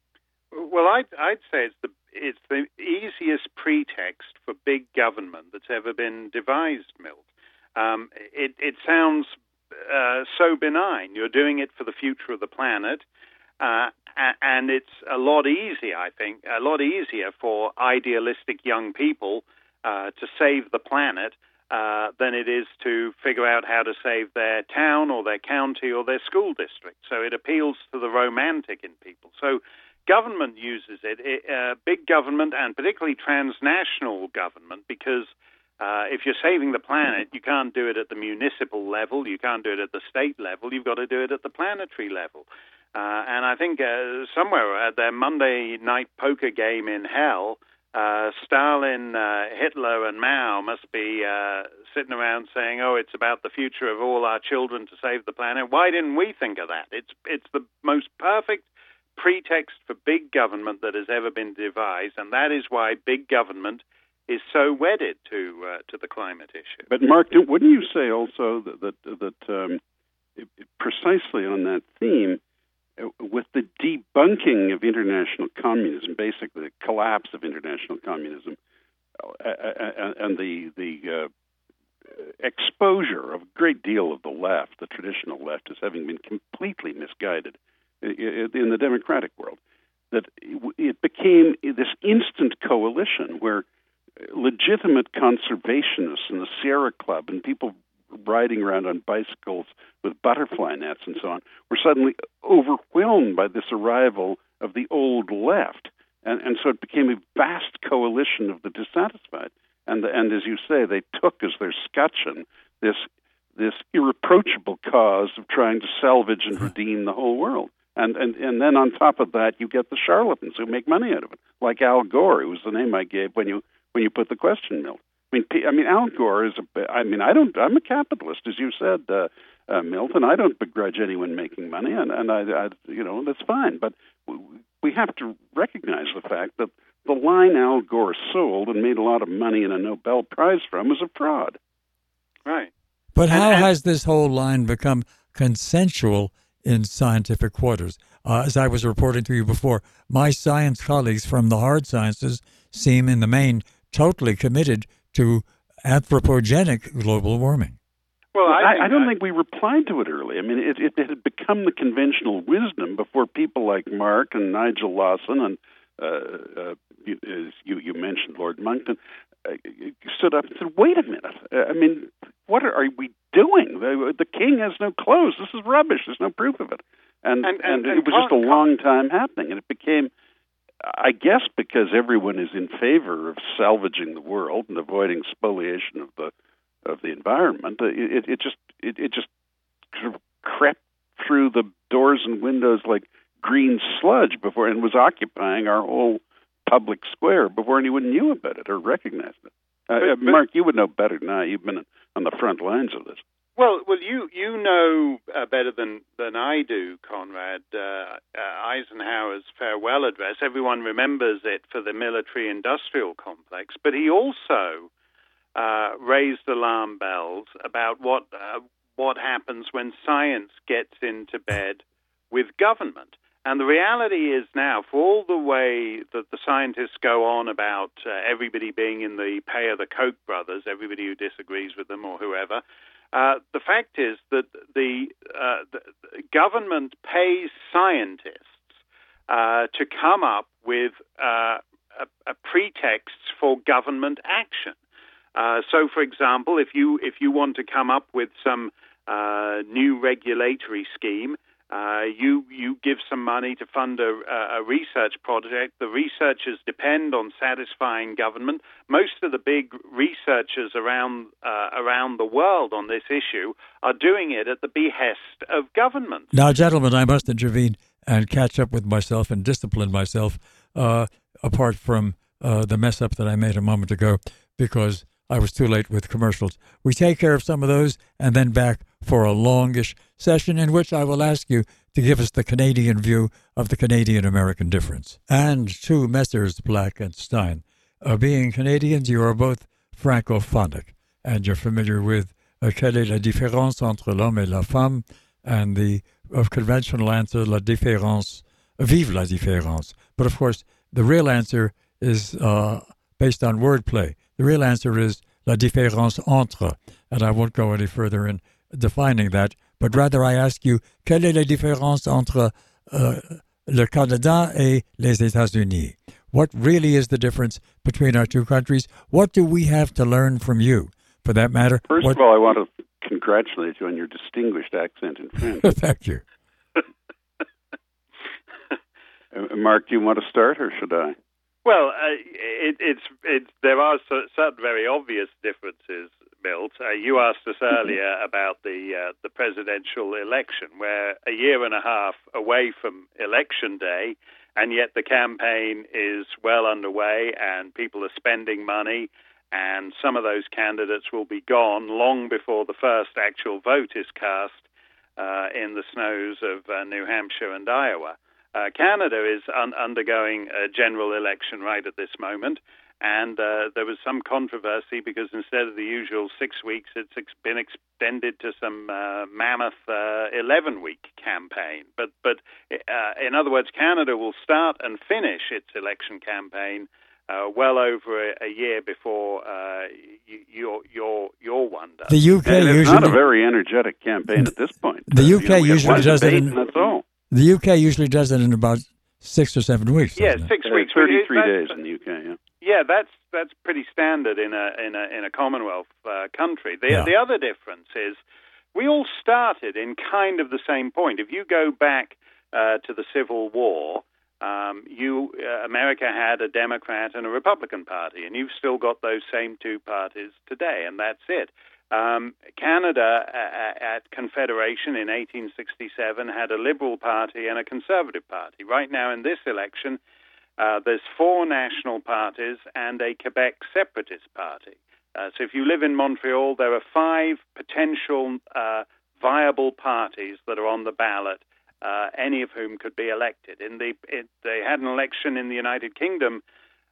Well, I'd, I'd say it's the it's the easiest pretext for big government that's ever been devised, Milt. Um, it, it sounds uh, so benign. You're doing it for the future of the planet, uh, and it's a lot easier, I think, a lot easier for idealistic young people uh, to save the planet uh, than it is to figure out how to save their town or their county or their school district. So it appeals to the romantic in people. So government uses it, it uh, big government and particularly transnational government, because uh, if you're saving the planet, you can't do it at the municipal level, you can't do it at the state level, you've got to do it at the planetary level. Uh, and I think uh, somewhere at their Monday night poker game in hell, uh, Stalin, uh, Hitler, and Mao must be uh, sitting around saying, oh, it's about the future of all our children to save the planet. Why didn't we think of that? It's it's the most perfect pretext for big government that has ever been devised, and that is why big government is so wedded to uh, to the climate issue. But Mark, wouldn't you say also that that, that um, it, precisely on that theme, with the debunking of international communism, basically the collapse of international communism, uh, and the the uh, exposure of a great deal of the left, the traditional left, as having been completely misguided in the democratic world, that it became this instant coalition where legitimate conservationists in the Sierra Club and people riding around on bicycles with butterfly nets and so on were suddenly overwhelmed by this arrival of the old left. And, and so it became a vast coalition of the dissatisfied. And, and as you say, they took as their scutcheon this, this irreproachable cause of trying to salvage and redeem the whole world. And, and and then on top of that, you get the charlatans who make money out of it, like Al Gore, who was the name I gave when you when you put the question, Milt. I mean, I mean, Al Gore is a. I mean, I don't. I'm a capitalist, as you said, uh, uh, Milt, and I don't begrudge anyone making money, and and I, I you know, that's fine. But we have to recognize the fact that the line Al Gore sold and made a lot of money and a Nobel Prize from was a fraud. Right. But how and, and, has this whole line become consensual in scientific quarters? Uh, as I was reporting to you before, my science colleagues from the hard sciences seem in the main totally committed to anthropogenic global warming. Well, I, I, think I don't I, think we replied to it early. I mean, it, it, it had become the conventional wisdom before people like Mark and Nigel Lawson and uh, uh, you, as you, you mentioned, Lord Monckton, uh, stood up and said, wait a minute. Uh, I mean, what are, are we doing? The, the king has no clothes. This is rubbish. There's no proof of it. And, and, and, and it was just a long time happening. And it became, I guess, because everyone is in favor of salvaging the world and avoiding spoliation of the of the environment, it, it just it, it just sort of crept through the doors and windows like green sludge before, and was occupying our whole public square before anyone knew about it or recognized it. Uh, but, but, Mark, you would know better than I. You've been on the front lines of this. Well, well, you you know uh, better than, than I do, Conrad. Uh, uh, Eisenhower's farewell address. Everyone remembers it for the military-industrial complex, but he also Uh, raised alarm bells about what uh, what happens when science gets into bed with government. And the reality is now, for all the way that the scientists go on about uh, everybody being in the pay of the Koch brothers, everybody who disagrees with them or whoever, uh, the fact is that the, uh, the government pays scientists uh, to come up with uh, a, a pretext for government action. Uh, so, for example, if you if you want to come up with some uh, new regulatory scheme, uh, you you give some money to fund a, a research project. The researchers depend on satisfying government. Most of the big researchers around uh, around the world on this issue are doing it at the behest of government. Now, gentlemen, I must intervene and catch up with myself and discipline myself, uh, apart from uh, the mess up that I made a moment ago, because I was too late with commercials. We take care of some of those and then back for a longish session in which I will ask you to give us the Canadian view of the Canadian-American difference. And to Messrs. Black and Stein, uh, being Canadians, you are both francophonic, and you're familiar with uh, quelle est la différence entre l'homme et la femme, and the uh, conventional answer, la différence, vive la différence. But of course, the real answer is uh, based on wordplay. The real answer is la différence entre, and I won't go any further in defining that, but rather I ask you, quelle est la différence entre uh, le Canada et les États-Unis? What really is the difference between our two countries? What do we have to learn from you, for that matter? First what... of all, I want to congratulate you on your distinguished accent in French. Thank you. uh, Mark, do you want to start, or should I? Well, uh, it, it's it's there are certain very obvious differences, Milt. Uh, you asked us earlier about the uh, the presidential election. We're a year and a half away from election day, and yet the campaign is well underway, and people are spending money, and some of those candidates will be gone long before the first actual vote is cast uh, in the snows of uh, New Hampshire and Iowa. Uh, Canada is un- undergoing a general election right at this moment, and uh, there was some controversy because instead of the usual six weeks, it's ex- been extended to some uh, mammoth eleven-week uh, campaign. But, but uh, in other words, Canada will start and finish its election campaign uh, well over a, a year before uh, y- your your your one does. The U K and it's usually not a very energetic campaign at this point. The uh, U K you know, usually does it. In, that's all. The U K usually does it in about six or seven weeks. Yeah, it? six Uh, weeks. Thirty-three That's- days in the U K. Yeah. Yeah, that's that's pretty standard in a in a in a Commonwealth uh, country. The Yeah. the other difference is we all started in kind of the same point. If you go back uh, to the Civil War, um, you uh, America had a Democrat and a Republican Party, and you've still got those same two parties today, and that's it. Um, Canada uh, at Confederation in eighteen sixty-seven had a Liberal Party and a Conservative Party. Right now in this election, uh, there's four national parties and a Quebec Separatist Party. Uh, so if you live in Montreal, there are five potential uh, viable parties that are on the ballot, uh, any of whom could be elected. In the it, they had an election in the United Kingdom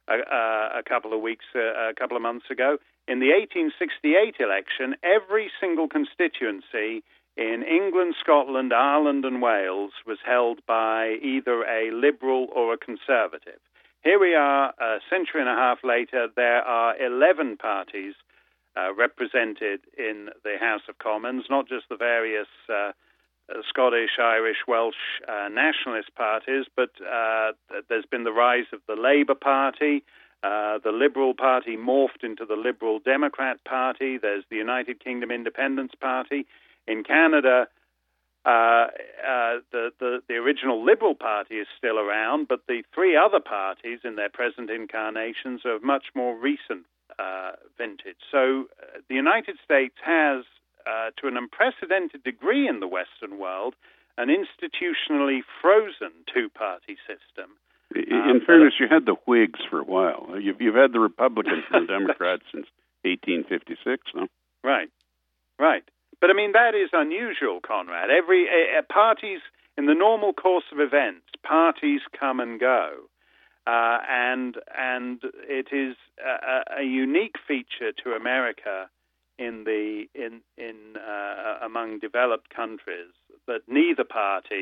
a, a couple of weeks, uh, a couple of months ago. In the eighteen sixty-eight election, every single constituency in England, Scotland, Ireland, and Wales was held by either a Liberal or a Conservative. Here we are, a century and a half later, there are eleven parties uh, represented in the House of Commons, not just the various uh, Scottish, Irish, Welsh uh, nationalist parties, but uh, there's been the rise of the Labour Party. Uh, the Liberal Party morphed into the Liberal Democrat Party. There's the United Kingdom Independence Party. In Canada, uh, uh, the, the, the original Liberal Party is still around, but the three other parties in their present incarnations are of much more recent uh, vintage. So uh, the United States has, uh, to an unprecedented degree in the Western world, an institutionally frozen two-party system. In um, fairness, you had the Whigs for a while. You've, you've had the Republicans and the Democrats since eighteen fifty-six, no? Right, right. But, I mean, that is unusual, Conrad. Every uh, parties, in the normal course of events, parties come and go. Uh, and and it is a, a unique feature to America in the in in uh, among developed countries that neither party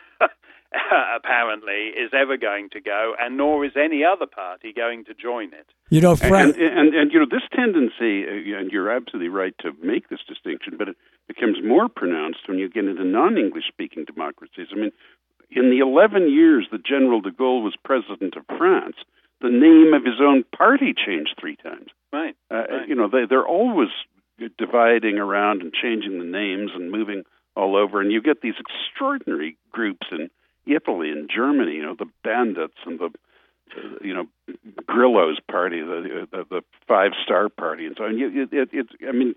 apparently is ever going to go, and nor is any other party going to join it. You know, Frank, and, and, and, and you know this tendency, uh, and you're absolutely right to make this distinction, but it becomes more pronounced when you get into non-English speaking democracies. I mean, in the eleven years that General de Gaulle was president of France, the name of his own party changed three times. Right. Uh, right. You know, they, they're always dividing around and changing the names and moving all over, and you get these extraordinary groups in Italy and Germany, you know, the Bandits and the, uh, you know, Grillo's party, the the, the Five Star Party, and so on. You, it, it's, I mean,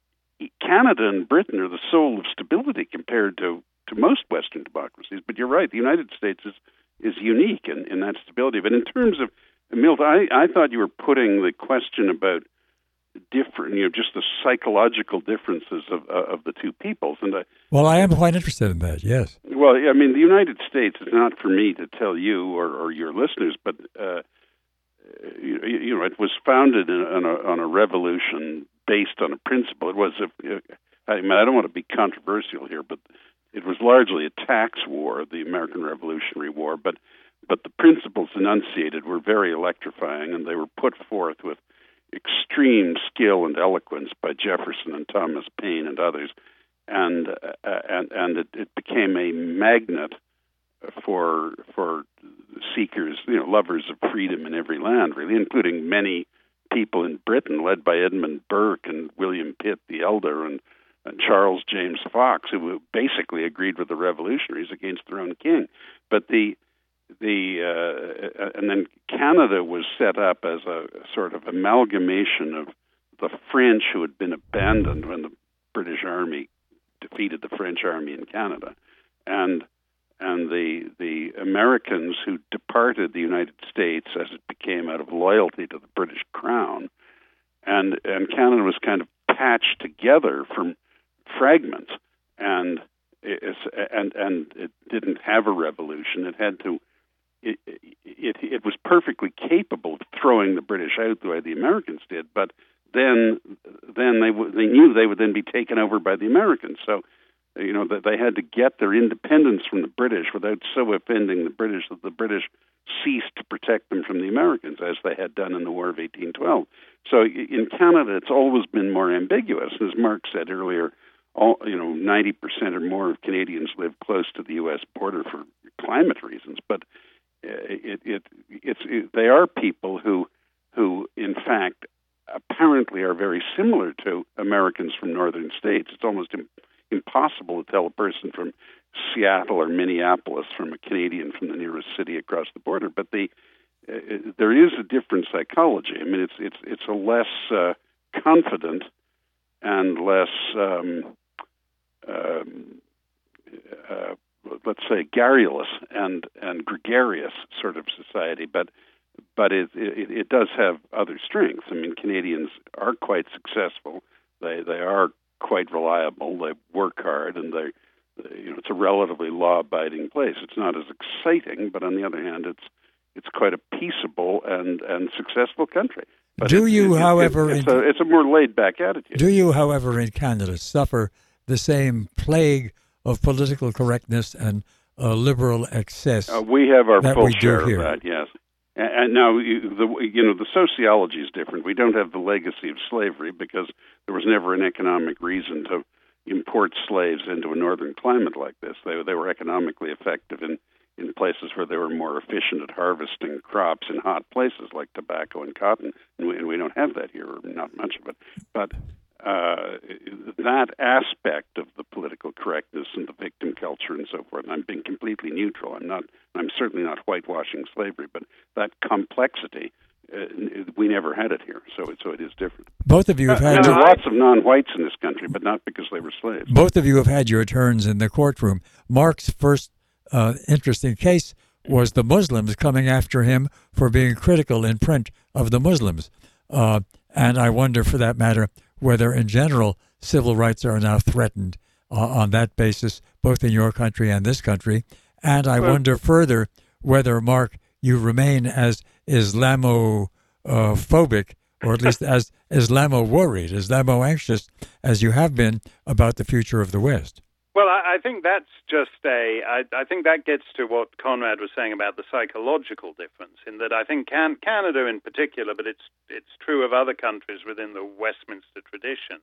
Canada and Britain are the soul of stability compared to, to most Western democracies. But you're right, the United States is is unique in, in that stability. But in terms of, Milt, I, I thought you were putting the question about different, you know, just the psychological differences of uh, of the two peoples. And I, well, I am quite interested in that. Yes. Well, I mean, the United States is not for me to tell you or, or your listeners, but uh, you, you know, it was founded in, on a on a revolution based on a principle. It was, a, I mean, I don't want to be controversial here, but it was largely a tax war, the American Revolutionary War. But but the principles enunciated were very electrifying, and they were put forth with extreme skill and eloquence by Jefferson and Thomas Paine and others, and uh, and and it, it became a magnet for for seekers, you know, lovers of freedom in every land, really, including many people in Britain, led by Edmund Burke and William Pitt the Elder and, and Charles James Fox, who basically agreed with the revolutionaries against their own king. But the The uh, and then Canada was set up as a sort of amalgamation of the French who had been abandoned when the British Army defeated the French Army in Canada, and and the the Americans who departed the United States as it became out of loyalty to the British Crown, and and Canada was kind of patched together from fragments, and it's, and and it didn't have a revolution. It had to. It, it it was perfectly capable of throwing the British out the way the Americans did, but then then they w- they knew they would then be taken over by the Americans. So, you know, that they had to get their independence from the British without so offending the British that the British ceased to protect them from the Americans, as they had done in the War of eighteen twelve. So in Canada, it's always been more ambiguous. As Mark said earlier, all you know, ninety percent or more of Canadians live close to the U S border for climate reasons, but It, it, it's, it, they are people who, who, in fact, apparently are very similar to Americans from northern states. It's almost im- impossible to tell a person from Seattle or Minneapolis from a Canadian from the nearest city across the border. But the uh, there is a different psychology. I mean, it's it's it's a less uh, confident and less. Um, um, uh, let's say garrulous and, and gregarious sort of society, but but it, it it does have other strengths. I mean, Canadians are quite successful. They they are quite reliable. They work hard, and they, you know, it's a relatively law-abiding place. It's not as exciting, but on the other hand, it's it's quite a peaceable and, and successful country. But do it, you, it, however, it, it's, in, a, it's a more laid-back attitude. Do you, however, in Canada, suffer the same plague of political correctness and uh, liberal excess? Uh, we have our that full we do share here. of that, yes. And, and now, you, the you know, the sociology is different. We don't have the legacy of slavery because there was never an economic reason to import slaves into a northern climate like this. They they were economically effective in, in places where they were more efficient at harvesting crops in hot places like tobacco and cotton, and we, and we don't have that here, or not much of it. But uh, that aspect of the political correctness and the victim culture and so forth, and I'm being completely neutral. I'm not. I'm certainly not whitewashing slavery, but that complexity, uh, we never had it here, so it, so it is different. Both of you have had and there your, are lots of non-whites in this country, but not because they were slaves. both of you have had your turns in the courtroom. Mark's first uh, interesting case was the Muslims coming after him for being critical in print of the Muslims, uh, and I wonder, for that matter, whether in general civil rights are now threatened uh, on that basis, both in your country and this country. And I well, wonder further whether, Mark, you remain as Islamophobic, or at least as Islamo-worried, Islamo-anxious, as you have been about the future of the West. Well, I, I think that's just a. I, I think that gets to what Conrad was saying about the psychological difference. In that, I think can, Canada in particular, but it's it's true of other countries within the Westminster tradition,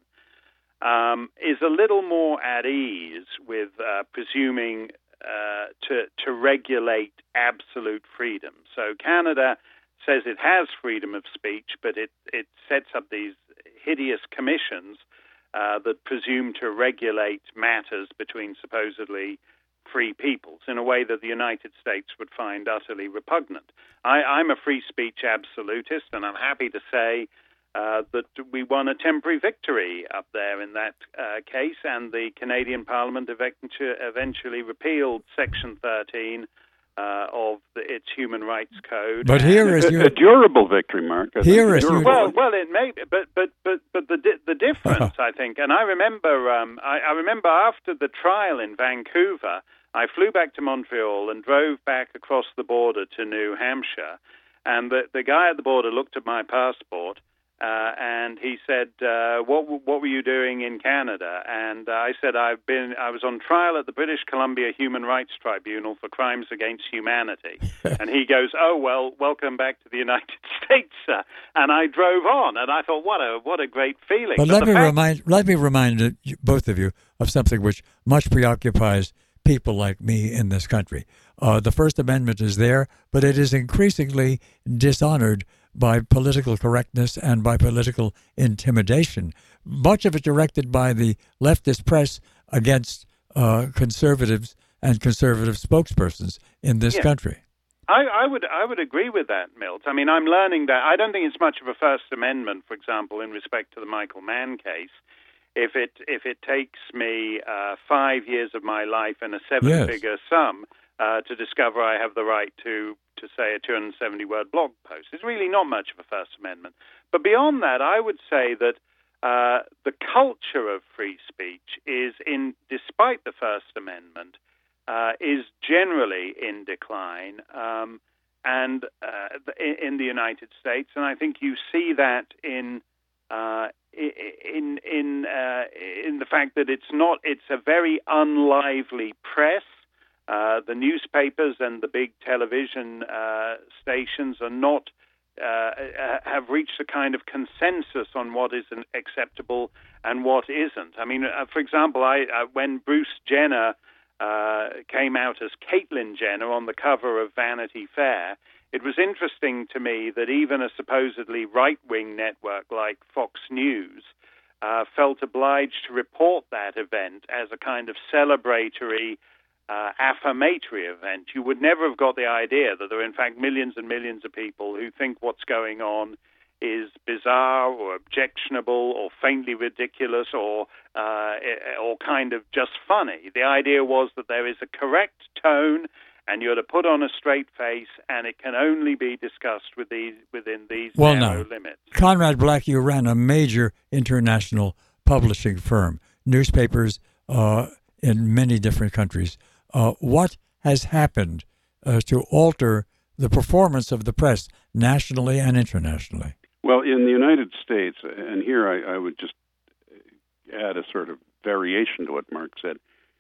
um, is a little more at ease with uh, presuming uh, to to regulate absolute freedom. So Canada says it has freedom of speech, but it it sets up these hideous commissions Uh, that presume to regulate matters between supposedly free peoples in a way that the United States would find utterly repugnant. I, I'm a free speech absolutist, and I'm happy to say uh, that we won a temporary victory up there in that uh, case, and the Canadian Parliament eventu- eventually repealed Section thirteen Uh, of the, its human rights code. But here is your a durable victory, Mark. I Here is durable. your Well, well, it may, be, but but but but the di- the difference, I think, and I remember, um, I, I remember after the trial in Vancouver, I flew back to Montreal and drove back across the border to New Hampshire, and the the guy at the border looked at my passport. Uh, and he said, uh, "What what were you doing in Canada?" And uh, I said, "I've been. I was on trial at the British Columbia Human Rights Tribunal for crimes against humanity." And he goes, "Oh well, welcome back to the United States, sir." And I drove on, and I thought, "What a what a great feeling." But, but let me fact- remind let me remind you- both of you of something which much preoccupies people like me in this country. Uh, the First Amendment is there, but it is increasingly dishonored by political correctness and by political intimidation, much of it directed by the leftist press against uh, conservatives and conservative spokespersons in this Yeah. country. I, I would I would agree with that, Milt. I mean, I'm learning that. I don't think it's much of a First Amendment, for example, in respect to the Michael Mann case. If it if it takes me uh, five years of my life and a seven-figure yes. sum uh, to discover I have the right to to say a two hundred seventy word blog post, it's really not much of a First Amendment. But beyond that, I would say that uh, the culture of free speech is in, despite the First Amendment, uh, is generally in decline, um, and uh, in, in the United States, and I think you see that in. Uh, in in uh, in the fact that it's not it's a very unlively press. Uh, the newspapers and the big television uh, stations are not uh, have reached a kind of consensus on what is acceptable and what isn't. I mean, uh, for example, I uh, when Bruce Jenner uh, came out as Caitlyn Jenner on the cover of Vanity Fair, it was interesting to me that even a supposedly right-wing network like Fox News uh, felt obliged to report that event as a kind of celebratory, uh, affirmatory event. You would never have got the idea that there are, in fact, millions and millions of people who think what's going on is bizarre or objectionable or faintly ridiculous or uh, or kind of just funny. The idea was that there is a correct tone, and you're to put on a straight face, and it can only be discussed with these, within these well, narrow now, limits. Conrad Black, you ran a major international publishing firm, newspapers uh, in many different countries. Uh, what has happened uh, to alter the performance of the press nationally and internationally? Well, in the United States, and here I, I would just add a sort of variation to what Mark said.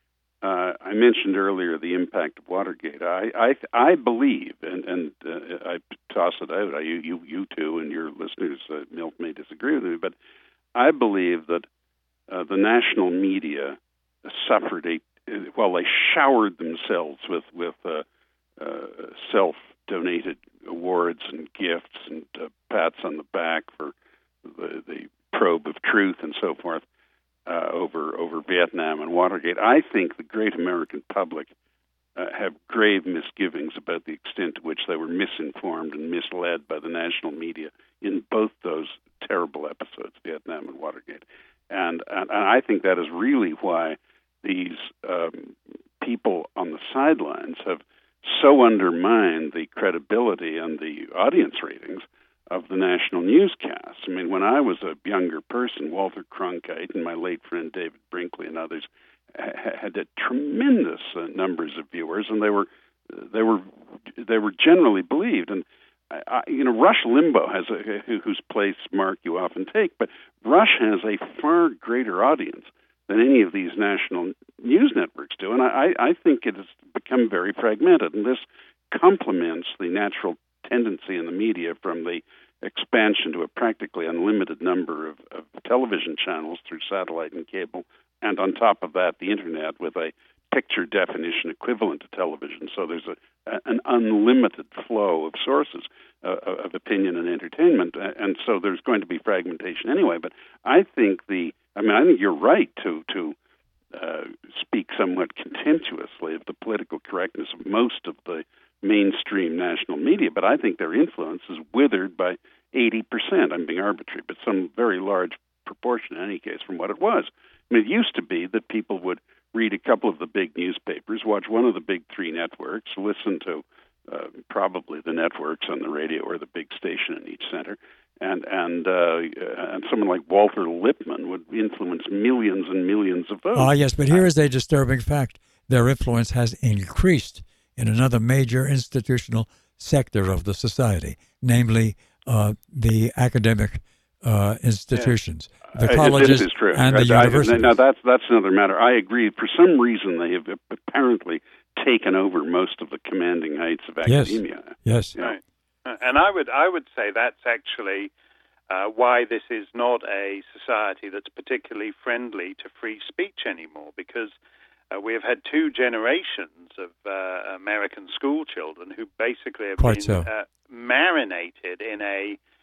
Uh, I mentioned earlier the impact of Watergate. I I, I believe, and, and uh, I toss it out. I, you you two and your listeners, uh, Milt, may disagree with me, but I believe that uh, the national media suffered a well. They showered themselves with with uh, uh, self-donated awards and gifts and uh, pats on the back for the, the probe of truth and so forth. Uh, over over Vietnam and Watergate. I think the great American public uh, have grave misgivings about the extent to which they were misinformed and misled by the national media in both those terrible episodes, Vietnam and Watergate. And, and, and I think that is really why these um, people on the sidelines have so undermined the credibility and the audience ratings of the national newscasts. I mean, when I was a younger person, Walter Cronkite and my late friend David Brinkley and others ha- had a tremendous uh, numbers of viewers, and they were they were they were generally believed. And I, I, you know, Rush Limbaugh has a whose place, Mark, you often take, but Rush has a far greater audience than any of these national news networks do, and I, I think it has become very fragmented, and this complements the natural tendency in the media from the expansion to a practically unlimited number of, of television channels through satellite and cable, and on top of that, the Internet with a picture definition equivalent to television. So there's a, an unlimited flow of sources uh, of opinion and entertainment, and so there's going to be fragmentation anyway. But I think the, I mean, I think you're right to to uh, speak somewhat contemptuously of the political correctness of most of the mainstream national media, but I think their influence is withered by eighty percent. I'm being arbitrary, but some very large proportion in any case from what it was. I mean, it used to be that people would read a couple of the big newspapers, watch one of the big three networks, listen to uh, probably the networks on the radio or the big station in each center, and and uh, and someone like Walter Lippmann would influence millions and millions of votes. Ah, yes, but here is a disturbing fact. Their influence has increased in another major institutional sector of the society, namely uh, the academic uh, institutions, the Uh, colleges this is true. and the I, universities. Now, that's, that's another matter. I agree. For some reason, they have apparently taken over most of the commanding heights of academia. Yes, yes. Right. And I would, I would say that's actually uh, why this is not a society that's particularly friendly to free speech anymore, because Uh, we have had two generations of uh, American school children who basically have Quite been so. uh, marinated in a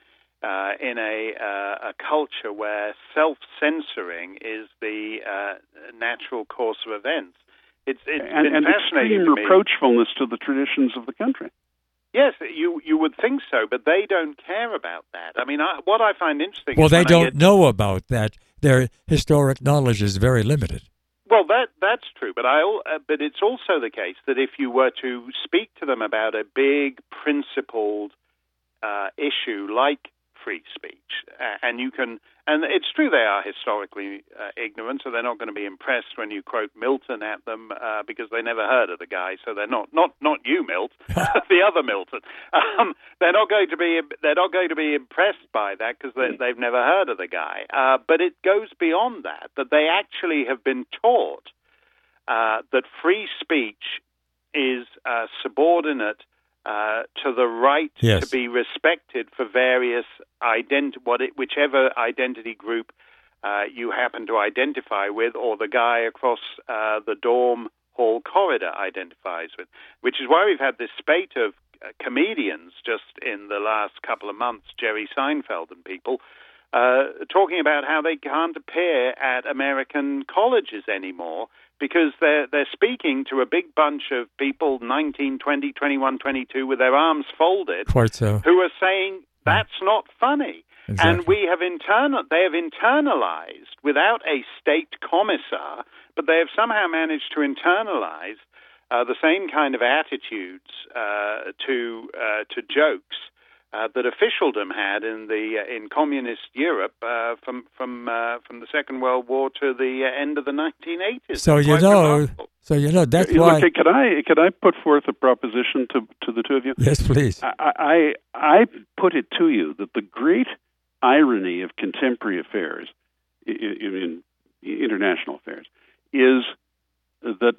uh, in a, uh, a culture where self-censoring is the uh, natural course of events. It's it's and, been and fascinating extreme to me. reproachfulness to the traditions of the country. Yes, you you would think so, but they don't care about that. I mean, I, what I find interesting. Well, is they when I don't get, know about that. Their historic knowledge is very limited. Well, that that's true, but I uh, but it's also the case that if you were to speak to them about a big principled uh, issue like free speech, uh, and you can, and it's true they are historically uh, ignorant, so they're not going to be impressed when you quote Milton at them uh, because they never heard of the guy. So they're not not not you, Milt, the other Milton. Um, they're not going to be they're not going to be impressed by that because they, they've never heard of the guy. Uh, but it goes beyond that. That they actually have been taught uh, that free speech is uh, subordinate Uh, to the right yes. to be respected for various ident- what it, whichever identity group uh, you happen to identify with, or the guy across uh, the dorm hall corridor identifies with. Which is why we've had this spate of uh, comedians just in the last couple of months, Jerry Seinfeld and people, uh, talking about how they can't appear at American colleges anymore, because they're they're speaking to a big bunch of people, nineteen, twenty, twenty-one, twenty-two, with their arms folded, Quite so. who are saying that's not funny. Exactly. And we have internal they have internalized without a state commissar, but they have somehow managed to internalize uh, the same kind of attitudes uh, to uh, to jokes Uh, that officialdom had in the uh, in communist Europe uh, from from uh, from the Second World War to the uh, end of the nineteen eighties. So you Quite know, remarkable. So, you know, that's You know, why... Okay, could I could I put forth a proposition to, to the two of you? Yes, please. I, I I put it to you that the great irony of contemporary affairs, in, in international affairs, is that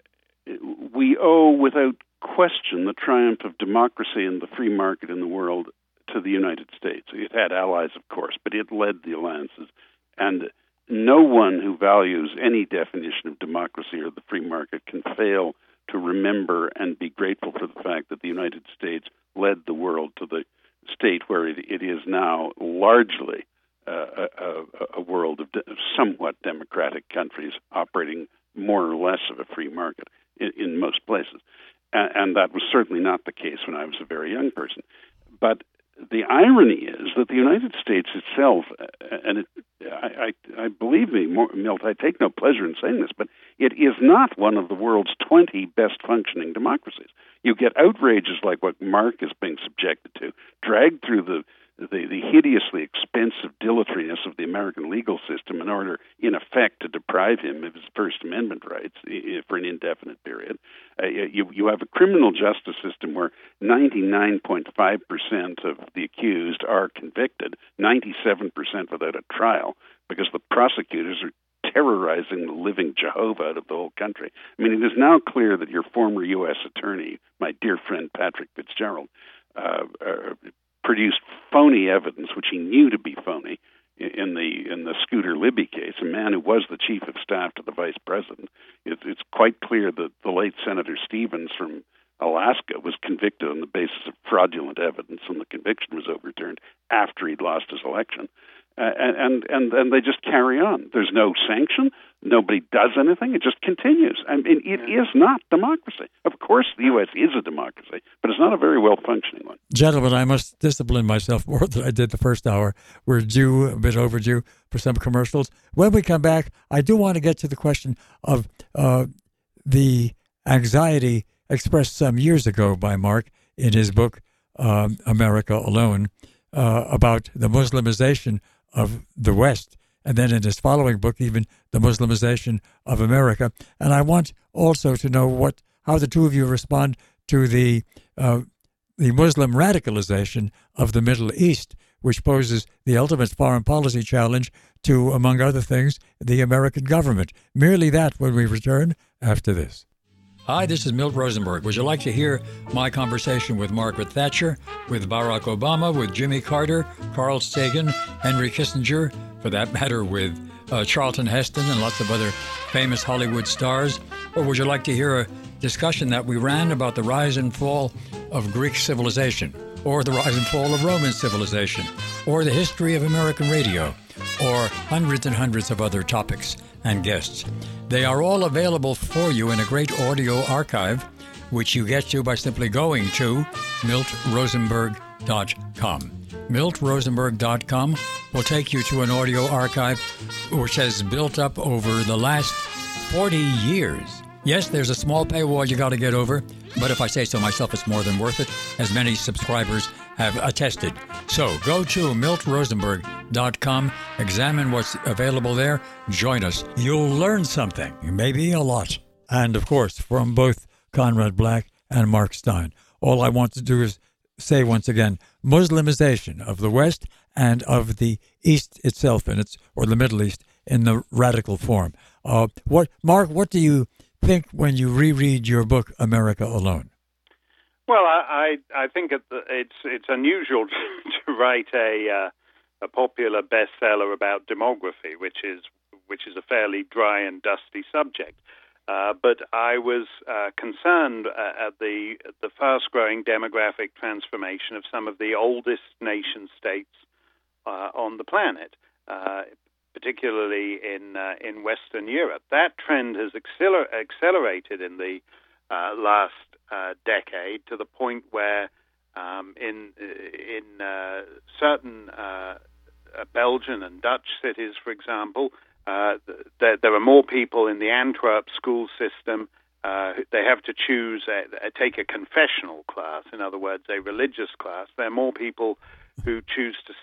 we owe without question the triumph of democracy and the free market in the world to the United States. It had allies, of course, but it led the alliances. And no one who values any definition of democracy or the free market can fail to remember and be grateful for the fact that the United States led the world to the state where it, it is now largely uh, a, a world of de- somewhat democratic countries operating more or less of a free market in, in most places. And, and that was certainly not the case when I was a very young person. But the irony is that the United States itself, and it, I, I, I believe me, Milt, I take no pleasure in saying this, but it is not one of the world's twenty best functioning democracies. You get outrages like what Mark is being subjected to, dragged through the The, the hideously expensive dilatoriness of the American legal system in order, in effect, to deprive him of his First Amendment rights for an indefinite period. Uh, you, you have a criminal justice system where ninety-nine point five percent of the accused are convicted, ninety-seven percent without a trial, because the prosecutors are terrorizing the living Jehovah out of the whole country. I mean, it is now clear that your former U S attorney, my dear friend Patrick Fitzgerald, uh, uh, produced phony evidence, which he knew to be phony, in the in the Scooter Libby case, a man who was the chief of staff to the vice president. It, it's quite clear that the late Senator Stevens from Alaska was convicted on the basis of fraudulent evidence, and the conviction was overturned after he'd lost his election. Uh, and, and and they just carry on. There's no sanction. Nobody does anything. It just continues. I mean, it yeah. is not democracy. Of course, the U S is a democracy, but it's not a very well-functioning one. Gentlemen, I must discipline myself more than I did the first hour. We're due, a bit overdue for some commercials. When we come back, I do want to get to the question of uh, the anxiety expressed some years ago by Mark in his book, um, America Alone, uh, about the Muslimization of the West, and then in his following book, even the Muslimization of America. And I want also to know what how the two of you respond to the uh, the Muslim radicalization of the Middle East, which poses the ultimate foreign policy challenge to, among other things, the American government. Merely that when we return after this. Hi, this is Milt Rosenberg. Would you like to hear my conversation with Margaret Thatcher, with Barack Obama, with Jimmy Carter, Carl Sagan, Henry Kissinger, for that matter, with uh, Charlton Heston and lots of other famous Hollywood stars? Or would you like to hear a discussion that we ran about the rise and fall of Greek civilization, or the rise and fall of Roman civilization, or the history of American radio, or hundreds and hundreds of other topics and guests? They are all available for you in a great audio archive, which you get to by simply going to milt rosenberg dot com. milt rosenberg dot com will take you to an audio archive which has built up over the last forty years. Yes, there's a small paywall you got to get over, but if I say so myself, it's more than worth it, as many subscribers have attested. So go to milt rosenberg dot com, examine what's available there, join us. You'll learn something, maybe a lot. And of course, from both Conrad Black and Mark Steyn. All I want to do is say once again, Muslimization of the West and of the East itself, in its or the Middle East, in the radical form. Uh, what, Mark, what do you think when you reread your book, America Alone? Well, I I, I think it's it's unusual to write a uh, a popular bestseller about demography, which is which is a fairly dry and dusty subject. Uh, but I was uh, concerned uh, at the the fast-growing demographic transformation of some of the oldest nation states uh, on the planet, uh, particularly in uh, in Western Europe. That trend has acceler- accelerated in the uh, last uh, decade to the point where um, in in uh, certain uh, Belgian and Dutch cities, for example, uh, there, there are more people in the Antwerp school system. Uh, they have to choose, a, a, take a confessional class, in other words, a religious class. There are more people who choose to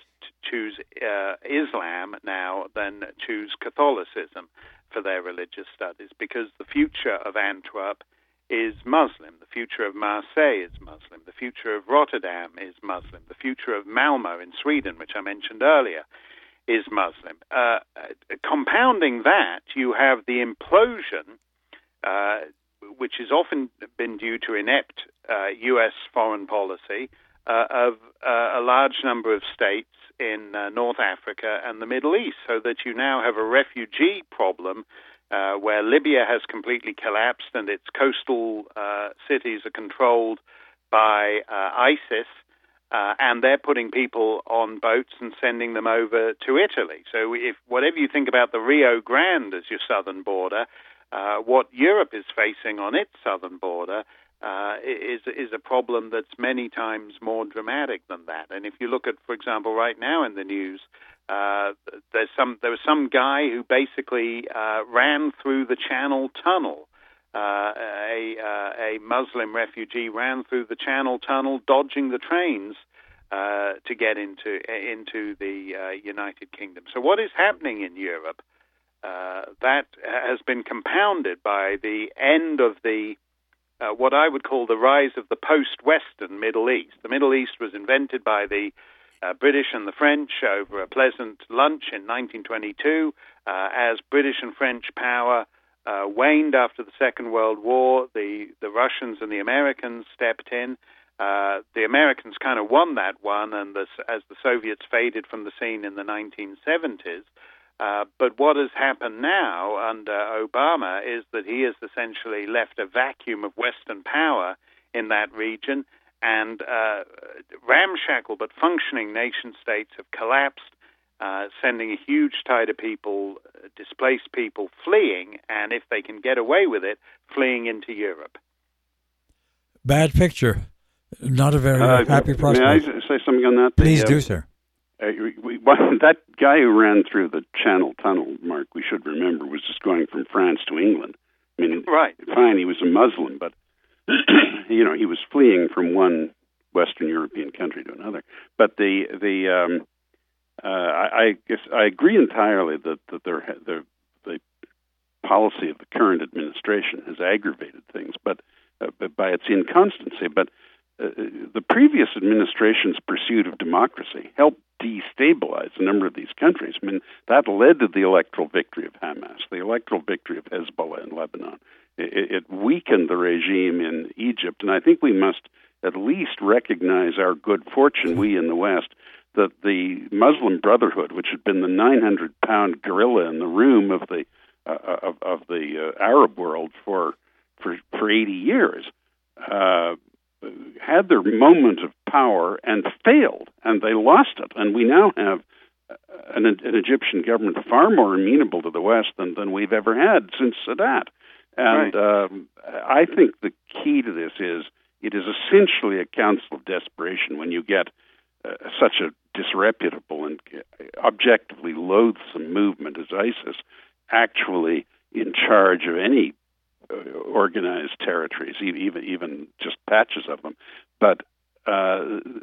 choose uh, Islam now than choose Catholicism for their religious studies, because the future of Antwerp is Muslim, the future of Marseille is Muslim, the future of Rotterdam is Muslim, the future of Malmo in Sweden, which I mentioned earlier, is Muslim. Uh, compounding that, you have the implosion, uh, which has often been due to inept uh, U S foreign policy, uh, of uh, a large number of states in uh, North Africa and the Middle East, so that you now have a refugee problem uh, where Libya has completely collapsed and its coastal uh, cities are controlled by uh, ISIS, uh, and they're putting people on boats and sending them over to Italy. So if whatever you think about the Rio Grande as your southern border, uh, what Europe is facing on its southern border Uh, is is a problem that's many times more dramatic than that. And if you look at, for example, right now in the news, uh, there's some there was some guy who basically uh, ran through the Channel Tunnel. Uh, a uh, a Muslim refugee ran through the Channel Tunnel, dodging the trains uh, to get into into the uh, United Kingdom. So what is happening in Europe? Uh, that has been compounded by the end of the Uh, what I would call the rise of the post-Western Middle East. The Middle East was invented by the uh, British and the French over a pleasant lunch in nineteen twenty-two. Uh, as British and French power uh, waned after the Second World War, the, the Russians and the Americans stepped in. Uh, the Americans kind of won that one, and the, as the Soviets faded from the scene in the nineteen seventies, Uh, but what has happened now under Obama is that he has essentially left a vacuum of Western power in that region, and uh, ramshackle but functioning nation-states have collapsed, uh, sending a huge tide of people, uh, displaced people, fleeing, and if they can get away with it, fleeing into Europe. Bad picture. Not a very uh, happy prospect. May I say something on that? Please the, do, uh, sir. Uh, we, we, that guy who ran through the Channel Tunnel, Mark, we should remember, was just going from France to England. I mean, right. Fine, he was a Muslim, but you know, he was fleeing from one Western European country to another. But the the um, uh, I, I guess I agree entirely that that there the the policy of the current administration has aggravated things, but, uh, but by its inconstancy. But uh, the previous administration's pursuit of democracy helped destabilize a number of these countries. I mean, that led to the electoral victory of Hamas, the electoral victory of Hezbollah in Lebanon. It, it weakened the regime in Egypt, and I think we must at least recognize our good fortune, we in the West, that the Muslim Brotherhood, which had been the nine hundred pound gorilla in the room of the uh, of, of the uh, Arab world for for for eighty years, uh, had their moment of power and failed, and they lost it. And we now have an, an Egyptian government far more amenable to the West than, than we've ever had since Sadat. And right. um, I think the key to this is it is essentially a council of desperation when you get uh, such a disreputable and objectively loathsome movement as ISIS actually in charge of any organized territories, even even just patches of them. But uh,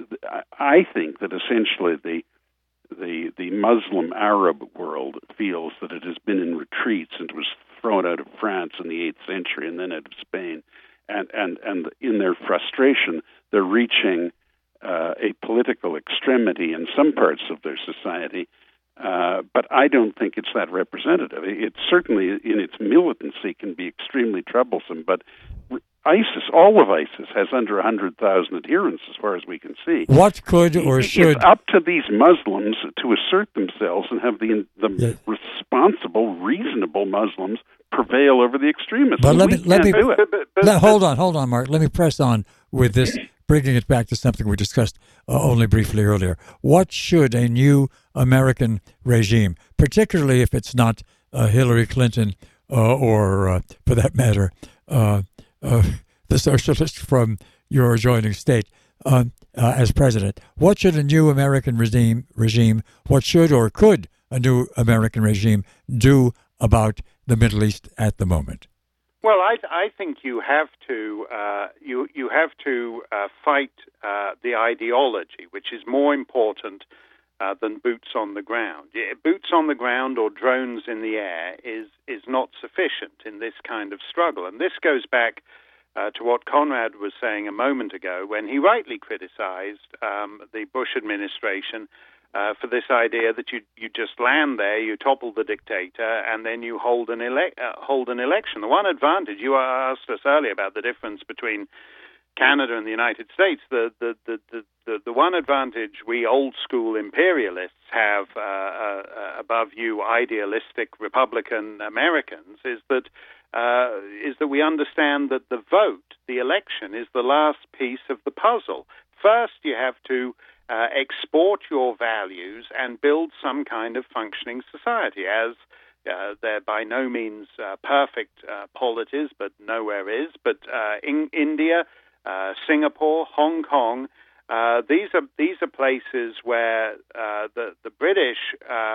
I think that essentially the the the Muslim Arab world feels that it has been in retreat since it was thrown out of France in the eighth century and then out of Spain, and and and in their frustration, they're reaching uh, a political extremity in some parts of their society. Uh, but I don't think it's that representative. It certainly, in its militancy, can be extremely troublesome. But ISIS, all of ISIS, has under one hundred thousand adherents, as far as we can see. What could or should... It's up to these Muslims to assert themselves and have the, the yes. responsible, reasonable Muslims prevail over the extremists. But let me, let me do it. But, but, but, let, hold on, hold on, Mark. Let me press on with this, bringing it back to something we discussed uh, only briefly earlier. What should a new American regime, particularly if it's not uh, Hillary Clinton uh, or, uh, for that matter, uh, uh, the socialist from your adjoining state uh, uh, as president, what should a new American regime, regime, what should or could a new American regime do about the Middle East at the moment? Well, I, I think you have to uh, you you have to uh, fight uh, the ideology, which is more important uh, than boots on the ground. Yeah, boots on the ground or drones in the air is is not sufficient in this kind of struggle. And this goes back uh, to what Conrad was saying a moment ago when he rightly criticized um, the Bush administration uh, for this idea that you you just land there, you topple the dictator, and then you hold an ele- uh, hold an election. The one advantage, you asked us earlier about the difference between Canada and the United States, the the, the, the, the, the one advantage we old-school imperialists have uh, uh, above you idealistic Republican Americans is that uh, is that we understand that the vote, the election, is the last piece of the puzzle. First, you have to uh, export your values and build some kind of functioning society, as Uh, they're by no means uh, perfect uh, polities, but nowhere is. But uh, in India, uh, Singapore, Hong Kong, uh, these are these are places where uh, the the British uh,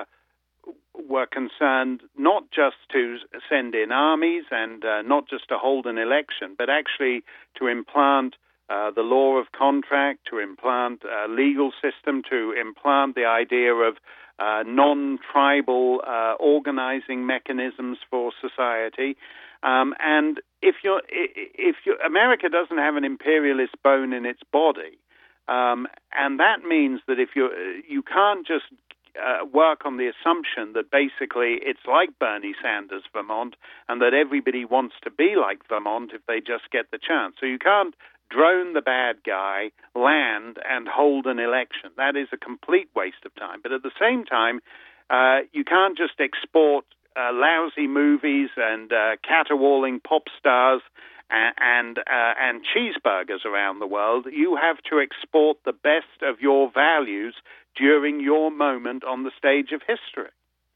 were concerned not just to send in armies and uh, not just to hold an election, but actually to implant uh, the law of contract, to implant a legal system, to implant the idea of Uh, non-tribal uh, organizing mechanisms for society, um, and if you're, if you America doesn't have an imperialist bone in its body, um, and that means that if you you can't just uh, work on the assumption that basically it's like Bernie Sanders' Vermont, and that everybody wants to be like Vermont if they just get the chance. So you can't drone the bad guy, land, and hold an election. That is a complete waste of time. But at the same time, uh, you can't just export uh, lousy movies and uh, caterwauling pop stars and and, uh, and cheeseburgers around the world. You have to export the best of your values during your moment on the stage of history.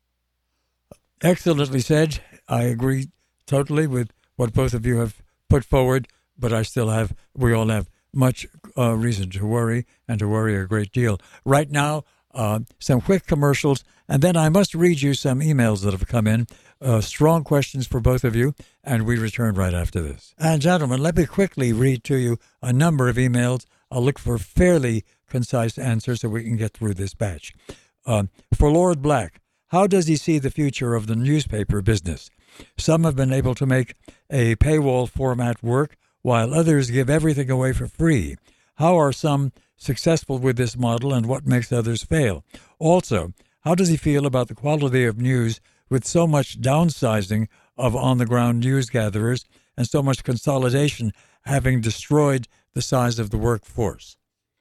Excellently said. I agree totally with what both of you have put forward. But I still have, we all have much uh, reason to worry, and to worry a great deal. Right now, uh, some quick commercials, and then I must read you some emails that have come in. Uh, strong questions for both of you, and we return right after this. And gentlemen, let me quickly read to you a number of emails. I'll look for fairly concise answers so we can get through this batch. Uh, for Lord Black, how does he see the future of the newspaper business? Some have been able to make a paywall format work, while others give everything away for free. How are some successful with this model, and what makes others fail? Also, how does he feel about the quality of news with so much downsizing of on-the-ground news gatherers and so much consolidation having destroyed the size of the workforce?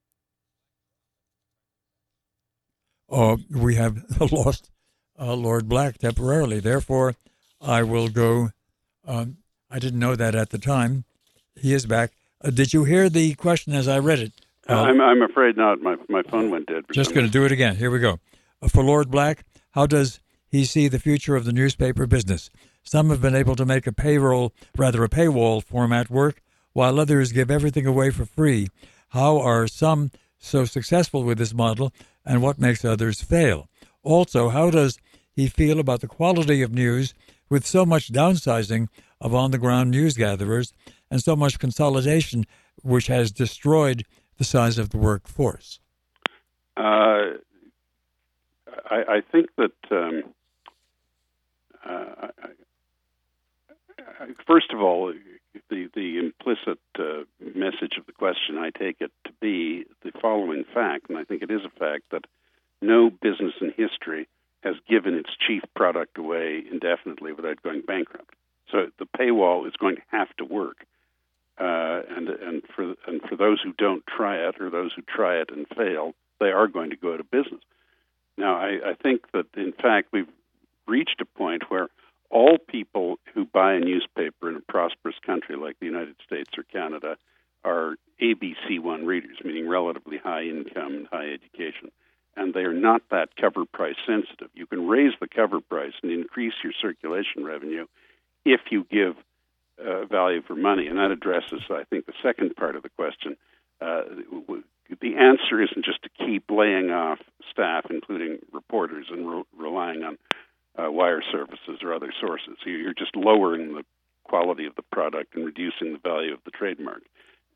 Oh, we have lost uh, Lord Black temporarily. Therefore, I will go. Um, I didn't know that at the time. He is back. Uh, did you hear the question as I read it? Uh, I'm I'm afraid not. My my phone went dead. Just going to do it again. Here we go. Uh, for Lord Black, how does he see the future of the newspaper business? Some have been able to make a payroll, rather a paywall format work, while others give everything away for free. How are some so successful with this model, and what makes others fail? Also, how does he feel about the quality of news with so much downsizing of on-the-ground news gatherers and so much consolidation, which has destroyed the size of the workforce? Uh, I, I think that, um, uh, I, I, first of all, the, the implicit uh, message of the question, I take it to be the following fact, and I think it is a fact, that no business in history has given its chief product away indefinitely without going bankrupt. So the paywall is going to have to work. Uh, and and for and for those who don't try it, or those who try it and fail, they are going to go out of business. Now, I, I think that, in fact, we've reached a point where all people who buy a newspaper in a prosperous country like the United States or Canada are A B C one readers, meaning relatively high income and high education, and they are not that cover price sensitive. You can raise the cover price and increase your circulation revenue if you give Uh, value for money, and that addresses, I think, the second part of the question. Uh, the answer isn't just to keep laying off staff, including reporters, and re- relying on uh, wire services or other sources. You're just lowering the quality of the product and reducing the value of the trademark.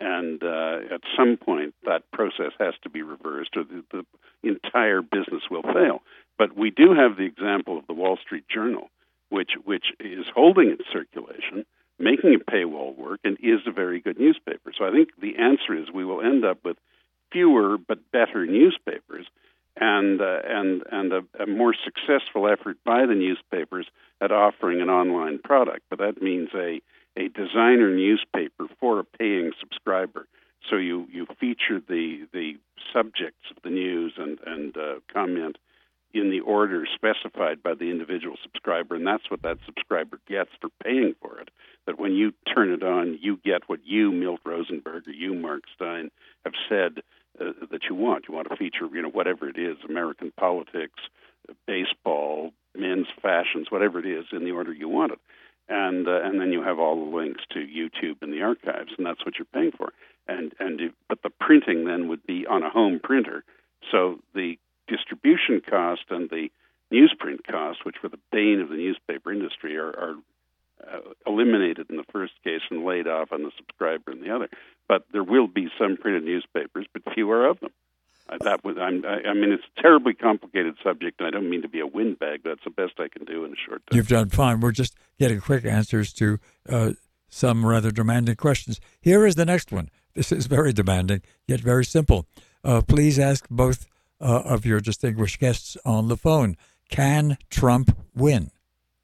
And uh, at some point, that process has to be reversed, or the, the entire business will fail. But we do have the example of the Wall Street Journal, which which is holding its circulation, making a paywall work, and is a very good newspaper. So I think the answer is we will end up with fewer but better newspapers, and uh, and and a, a more successful effort by the newspapers at offering an online product. But that means a a designer newspaper for a paying subscriber. So you, you feature the the subjects of the news and, and uh, comment in the order specified by the individual subscriber, and that's what that subscriber gets for paying for it. That when you turn it on, you get what you, Milt Rosenberg, or you, Mark Stein, have said uh, that you want. You want to feature, you know, whatever it is, American politics, baseball, men's fashions, whatever it is, in the order you want it. And uh, and then you have all the links to YouTube and the archives, and that's what you're paying for. And and if, but the printing then would be on a home printer, so the distribution cost and the newsprint cost, which were the bane of the newspaper industry, are, are uh, eliminated in the first case and laid off on the subscriber in the other. But there will be some printed newspapers, but fewer of them. Uh, that was, I'm, I, I mean, it's a terribly complicated subject, and I don't mean to be a windbag, but that's the best I can do in a short time. You've done fine. We're just getting quick answers to uh, some rather demanding questions. Here is the next one. This is very demanding, yet very simple. Uh, please ask both uh, of your distinguished guests on the phone. Can Trump win?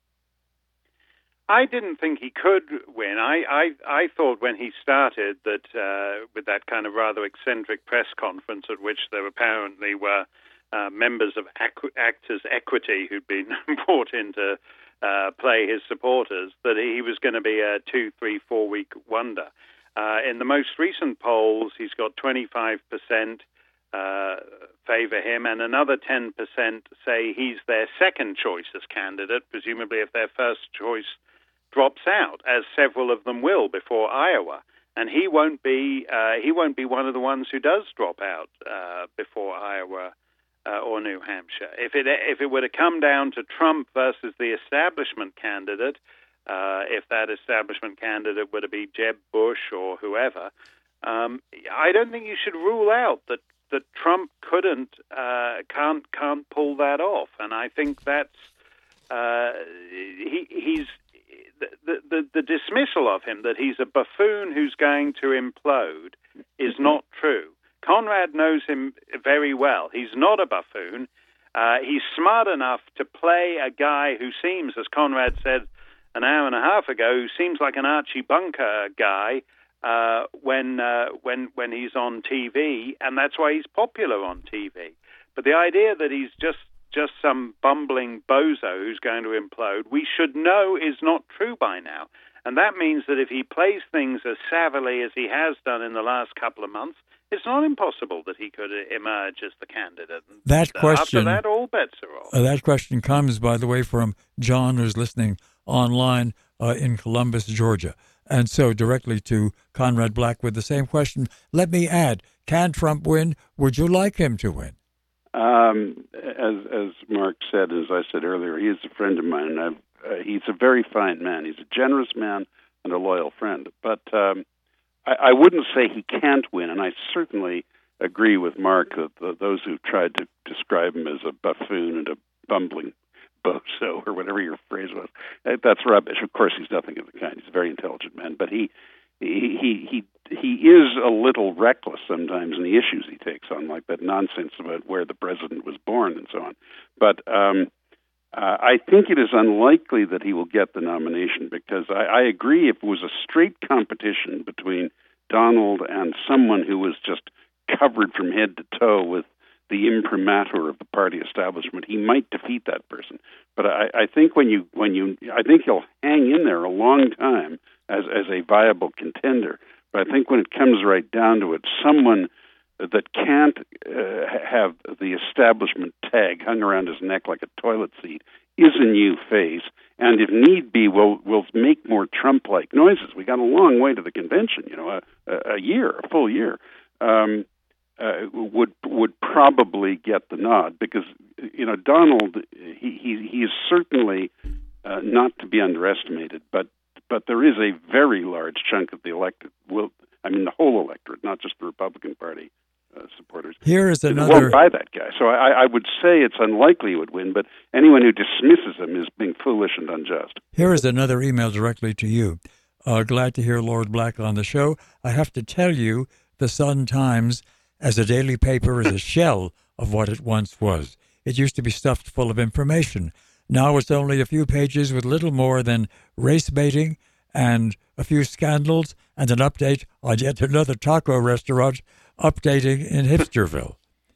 I didn't think he could win. I, I, I thought when he started that uh, with that kind of rather eccentric press conference at which there apparently were uh, members of Ac- Actors Equity who'd been brought in to uh, play his supporters, that he was going to be a two, three, four-week wonder. Uh, in the most recent polls, he's got twenty-five percent uh, favor him, and another ten percent say he's their second choice as candidate, presumably if their first choice drops out, as several of them will before Iowa, and he won't be uh, he won't be one of the ones who does drop out uh, before Iowa uh, or New Hampshire. If it if it were to come down to Trump versus the establishment candidate, uh, if that establishment candidate were to be Jeb Bush or whoever, um, I don't think you should rule out that that Trump couldn't uh, can't can't pull that off, and I think that's uh, he he's. The, the, the dismissal of him, that he's a buffoon who's going to implode, is not true. Conrad knows him very well. He's not a buffoon. Uh, he's smart enough to play a guy who seems, as Conrad said an hour and a half ago, who seems like an Archie Bunker guy uh, when uh, when when he's on T V, and that's why he's popular on T V. But the idea that he's just just some bumbling bozo who's going to implode, we should know is not true by now. And that means that if he plays things as savvily as he has done in the last couple of months, it's not impossible that he could emerge as the candidate. And that question, after that, all bets are off. Uh, that question comes, by the way, from John, who's listening online uh, in Columbus, Georgia. And so directly to Conrad Black with the same question. Let me add, can Trump win? Would you like him to win? Um, as as Mark said, as I said earlier, he is a friend of mine, and I've, uh, he's a very fine man. He's a generous man and a loyal friend. But um, I, I wouldn't say he can't win, and I certainly agree with Mark that the, those who tried to describe him as a buffoon and a bumbling bozo, or whatever your phrase was, that's rubbish. Of course, he's nothing of the kind. He's a very intelligent man, but he he he he, he is a little reckless sometimes in the issues he takes on, like that nonsense about where the president was born and so on. But um, uh, I think it is unlikely that he will get the nomination, because I, I agree if it was a straight competition between Donald and someone who was just covered from head to toe with the imprimatur of the party establishment, he might defeat that person. But I, I think when you when you I think he'll hang in there a long time as as a viable contender. But I think when it comes right down to it, someone that can't uh, have the establishment tag hung around his neck like a toilet seat is a new face, and if need be, will will make more Trump-like noises. We got a long way to the convention, you know, a, a year, a full year. Um, uh, would would probably get the nod, because you know Donald he he, he is certainly uh, not to be underestimated, but but there is a very large chunk of the electorate will I mean, the whole electorate, not just the Republican Party uh, supporters. Here is They another. won't buy that guy. So I, I would say it's unlikely he would win, but anyone who dismisses him is being foolish and unjust. Here is another email directly to you. Uh, glad to hear Lord Black on the show. I have to tell you, the Sun-Times, as a daily paper, is a shell of what it once was. It used to be stuffed full of information. Now it's only a few pages with little more than race baiting and a few scandals and an update on yet another taco restaurant updating in Hipsterville.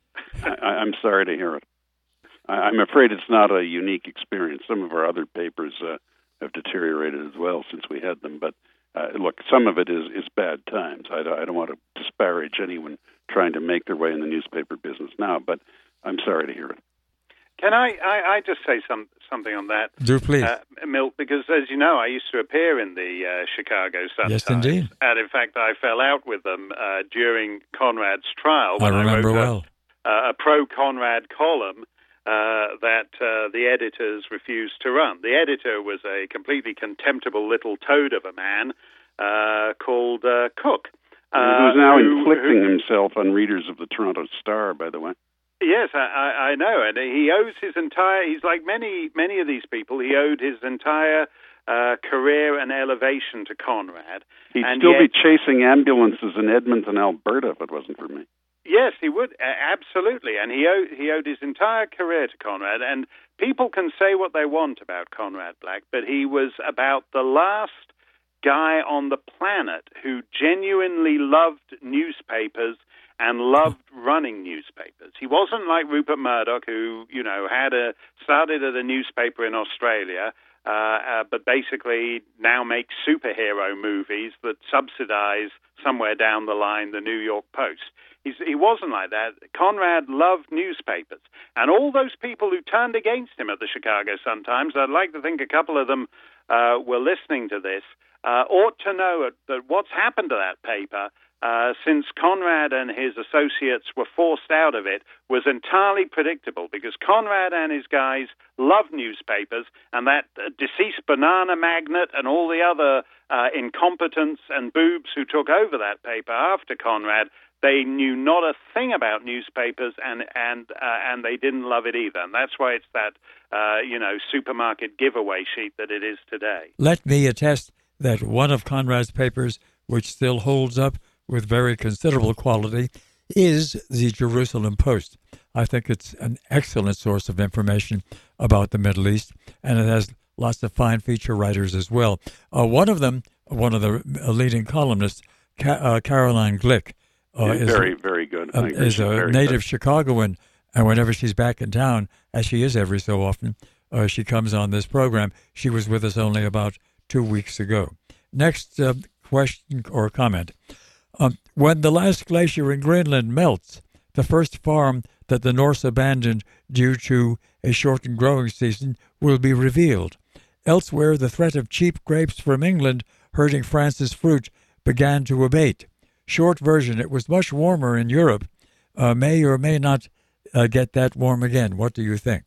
I, I'm sorry to hear it. I, I'm afraid it's not a unique experience. Some of our other papers uh, have deteriorated as well since we had them. But uh, look, some of it is, is bad times. I, I don't want to disparage anyone trying to make their way in the newspaper business now, but I'm sorry to hear it. Can I, I, I just say some, something on that? Do please. Uh, Milt, because as you know, I used to appear in the uh, Chicago Sun-Times. Yes, indeed. And in fact, I fell out with them uh, during Conrad's trial. I When remember I wrote well. A, uh, a pro-Conrad column uh, that uh, the editors refused to run. The editor was a completely contemptible little toad of a man uh, called uh, Cook. Uh, Who's now who, inflicting who, himself on readers of the Toronto Star, by the way. Yes, I, I, I know, and he owes his entire. He's like many, many of these people. He owed his entire uh, career and elevation to Conrad. He'd and still yet, be chasing ambulances in Edmonton, Alberta, if it wasn't for me. Yes, he would uh, absolutely, and he owed he owed his entire career to Conrad. And people can say what they want about Conrad Black, but he was about the last guy on the planet who genuinely loved newspapers and loved running newspapers. He wasn't like Rupert Murdoch, who, you know, had a started at a newspaper in Australia, uh, uh, but basically now makes superhero movies that subsidize somewhere down the line the New York Post. He's, he wasn't like that. Conrad loved newspapers. And all those people who turned against him at the Chicago Sun-Times, I'd like to think a couple of them uh, were listening to this, uh, ought to know that what's happened to that paper Uh, since Conrad and his associates were forced out of it, was entirely predictable, because Conrad and his guys loved newspapers, and that uh, deceased banana magnate and all the other uh, incompetents and boobs who took over that paper after Conrad, they knew not a thing about newspapers, and and uh, and they didn't love it either. And that's why it's that uh, you know supermarket giveaway sheet that it is today. Let me attest that one of Conrad's papers, which still holds up with very considerable quality, is the Jerusalem Post. I think it's an excellent source of information about the Middle East, and it has lots of fine feature writers as well. Uh, one of them, one of the leading columnists, Ca- uh, Caroline Glick, uh, is very, very good. Uh, is a very native good. Chicagoan, and whenever she's back in town, as she is every so often, uh, she comes on this program. She was with us only about two weeks ago. Next uh, question or comment. Um, when the last glacier in Greenland melts, the first farm that the Norse abandoned due to a shortened growing season will be revealed. Elsewhere, the threat of cheap grapes from England hurting France's fruit began to abate. Short version, it was much warmer in Europe. Uh, may or may not uh, get that warm again. What do you think?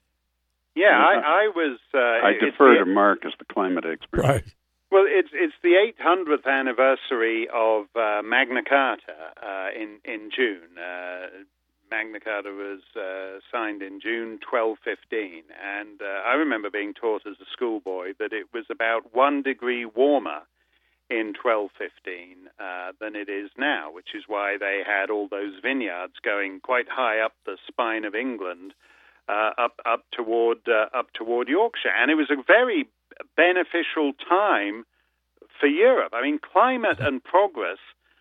Yeah, I, I was... Uh, I defer to Mark as the climate expert. Right. Well, it's it's the eight hundredth anniversary of uh, Magna Carta uh, in in June. Uh, Magna Carta was uh, signed in June twelve fifteen, and uh, I remember being taught as a schoolboy that it was about one degree warmer in twelve fifteen uh, than it is now, which is why they had all those vineyards going quite high up the spine of England, uh, up up toward uh, up toward Yorkshire, and it was a very beneficial time for Europe. I mean, climate and progress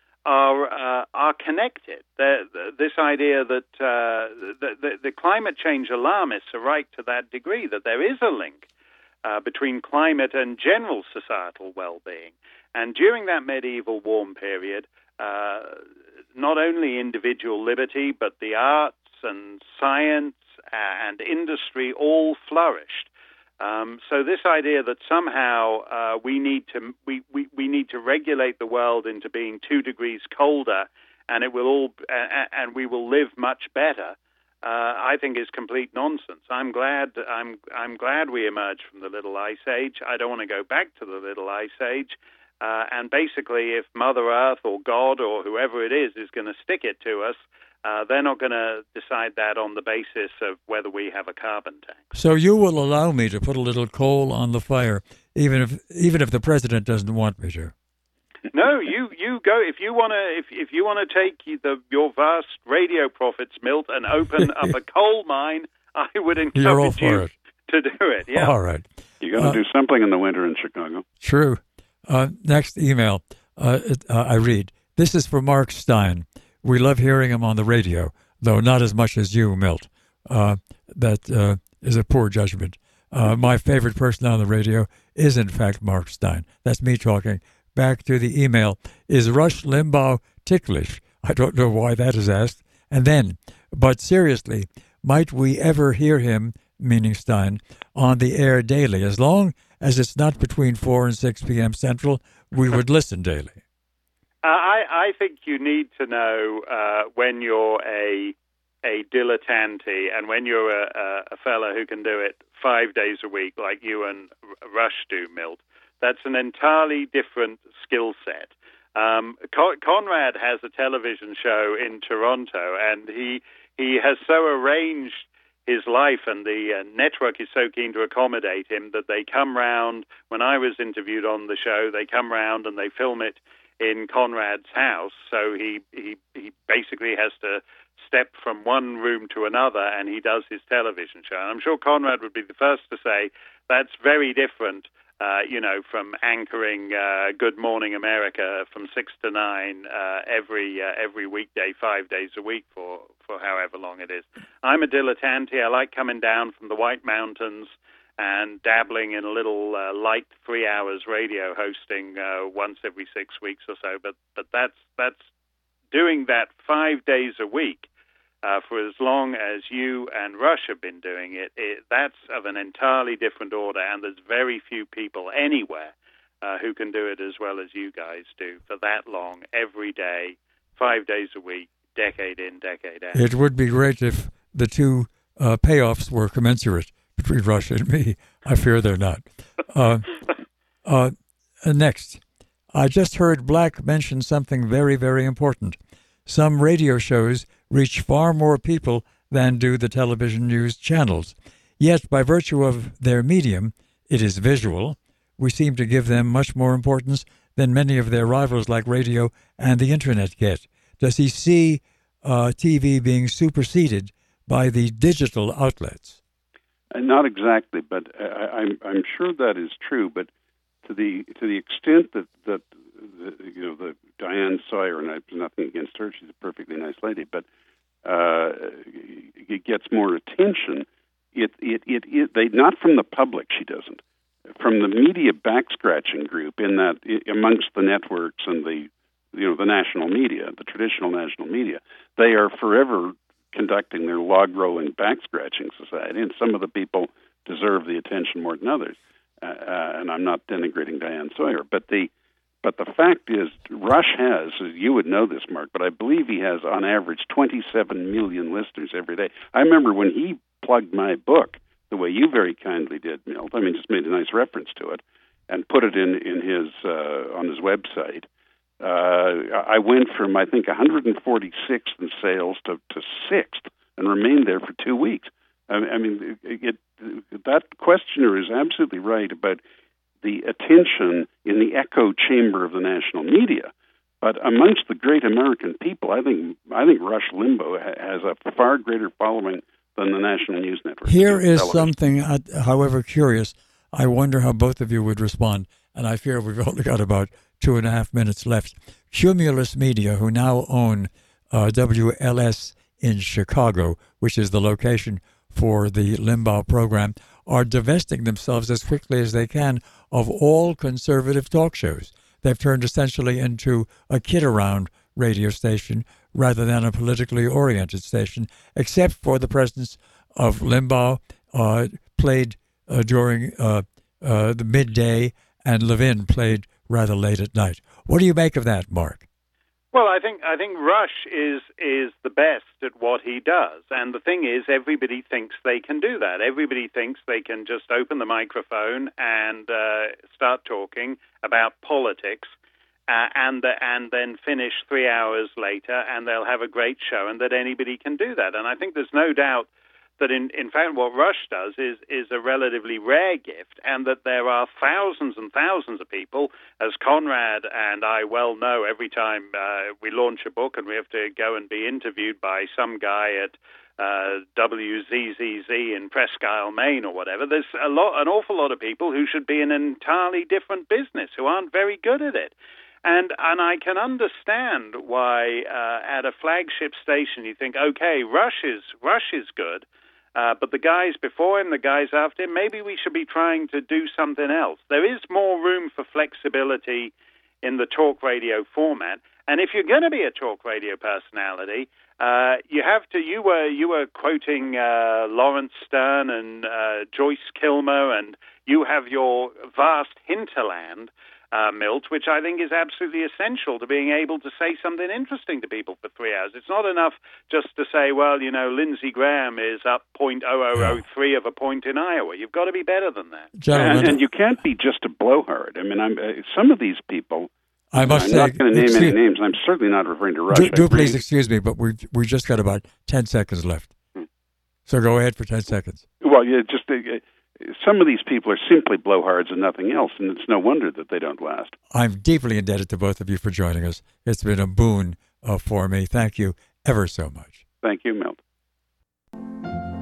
are uh, are connected. The, the, this idea that uh, the, the, the climate change alarmists are right to that degree, that there is a link uh, between climate and general societal well-being. And during that medieval warm period, uh, not only individual liberty, but the arts and science and industry all flourished. Um, so this idea that somehow uh, we need to we, we, we need to regulate the world into being two degrees colder, and it will all uh, and we will live much better, uh, I think is complete nonsense. I'm glad I'm I'm glad we emerged from the Little Ice Age. I don't want to go back to the Little Ice Age, Uh, and basically, if Mother Earth or God or whoever it is is going to stick it to us, uh, they're not going to decide that on the basis of whether we have a carbon tax. So you will allow me to put a little coal on the fire, even if even if the president doesn't want me to. No, you, you go if you want to if if you want to take the your vast radio profits, Milt, and open up a coal mine. I would encourage You're all for you it. to do it. Yeah. All right. You got to Uh, do something in the winter in Chicago. True. Uh, next email, uh, it- uh, I read. This is for Mark Stein. We love hearing him on the radio, though not as much as you, Milt. Uh, that uh, is a poor judgment. Uh, my favorite person on the radio is, in fact, Mark Stein. That's me talking. Back to the email. Is Rush Limbaugh ticklish? I don't know why that is asked. And then, but seriously, might we ever hear him, meaning Stein, on the air daily? As long as it's not between four and six p.m. Central, we would listen daily. Uh, I, I think you need to know uh, when you're a a dilettante and when you're a, a, a fella who can do it five days a week, like you and Rush do, Milt. That's an entirely different skill set. Um, Con- Conrad has a television show in Toronto, and he he has so arranged his life, and the uh, network is so keen to accommodate him that they come round. When I was interviewed on the show, they come round and they film it in Conrad's house. So he he, he basically has to step from one room to another, and he does his television show. And I'm sure Conrad would be the first to say that's very different. Uh, you know, from anchoring uh, Good Morning America from six to nine uh, every uh, every weekday, five days a week for, for however long it is. I'm a dilettante. I like coming down from the White Mountains and dabbling in a little uh, light three hours radio hosting uh, once every six weeks or so. But but that's that's doing that five days a week. Uh, for as long as you and Rush have been doing it, it, that's of an entirely different order, and there's very few people anywhere uh, who can do it as well as you guys do for that long, every day, five days a week, decade in, decade out. It would be great if the two uh, payoffs were commensurate between Rush and me. I fear they're not. Uh, uh, next, I just heard Black mention something very, very important. Some radio shows reach far more people than do the television news channels. Yet, by virtue of their medium, it is visual, we seem to give them much more importance than many of their rivals like radio and the Internet get. Does he see uh, T V being superseded by the digital outlets? Uh, not exactly, but I, I'm I'm sure that is true. But to the to the extent that that the, you know the Diane Sawyer, and I have nothing against her, she's a perfectly nice lady, but uh, it gets more attention. It, it it it they not from the public. She doesn't. From the media back-scratching group, in that it, amongst the networks and the you know the national media, the traditional national media, they are forever conducting their log-rolling back-scratching society, and some of the people deserve the attention more than others. Uh, uh, and I'm not denigrating Diane Sawyer, but the but the fact is, Rush has, you would know this, Mark, but I believe he has on average twenty-seven million listeners every day. I remember when he plugged my book, the way you very kindly did, Milt. I mean, just made a nice reference to it and put it in in his uh, on his website. Uh, I went from I think one hundred forty-sixth in sales to, to sixth and remained there for two weeks. I, I mean, it, it, that questioner is absolutely right about the attention in the echo chamber of the national media. But amongst the great American people, I think I think Rush Limbaugh ha- has a far greater following than the national news network. Here is television. something, uh, however curious. I wonder how both of you would respond, and I fear we've only got about two and a half minutes left. Cumulus Media, who now own uh, W L S in Chicago, which is the location for the Limbaugh program, are divesting themselves as quickly as they can of all conservative talk shows. They've turned essentially into a kid-around radio station rather than a politically oriented station, except for the presence of Limbaugh uh, played uh, during uh, uh, the midday, and Levin played rather late at night. What do you make of that, Mark? Well, I think I think Rush is is the best at what he does, and the thing is, everybody thinks they can do that. Everybody thinks they can just open the microphone and uh, start talking about politics, uh, and uh, and then finish three hours later, and they'll have a great show, and that anybody can do that. And I think there's no doubt that in, in fact what Rush does is, is a relatively rare gift, and that there are thousands and thousands of people, as Conrad and I well know every time uh, we launch a book and we have to go and be interviewed by some guy at uh, W Z Z Z in Presque Isle, Maine or whatever. There's a lot, an awful lot of people who should be in an entirely different business who aren't very good at it. And and I can understand why uh, at a flagship station you think, okay, Rush is Rush is good, Uh, but the guys before him, the guys after him, maybe we should be trying to do something else. There is more room for flexibility in the talk radio format. And if you're going to be a talk radio personality, uh, you have to. You were you were quoting uh, Lawrence Stern and uh, Joyce Kilmer, and you have your vast hinterland. Uh, Milt, which I think is absolutely essential to being able to say something interesting to people for three hours. It's not enough just to say, well, you know, Lindsey Graham is up zero point zero zero zero three of a point in Iowa. You've got to be better than that. And, and you can't be just a blowhard. I mean, I'm, uh, some of these people, I must I'm say, not going to name excuse, any names. I'm certainly not referring to Rush. Do, do please excuse me, but we we just got about ten seconds left. Hmm. So go ahead for ten seconds. Well, yeah, just... Uh, some of these people are simply blowhards and nothing else, and it's no wonder that they don't last. I'm deeply indebted to both of you for joining us. It's been a boon uh, for me. Thank you ever so much. Thank you, Milt.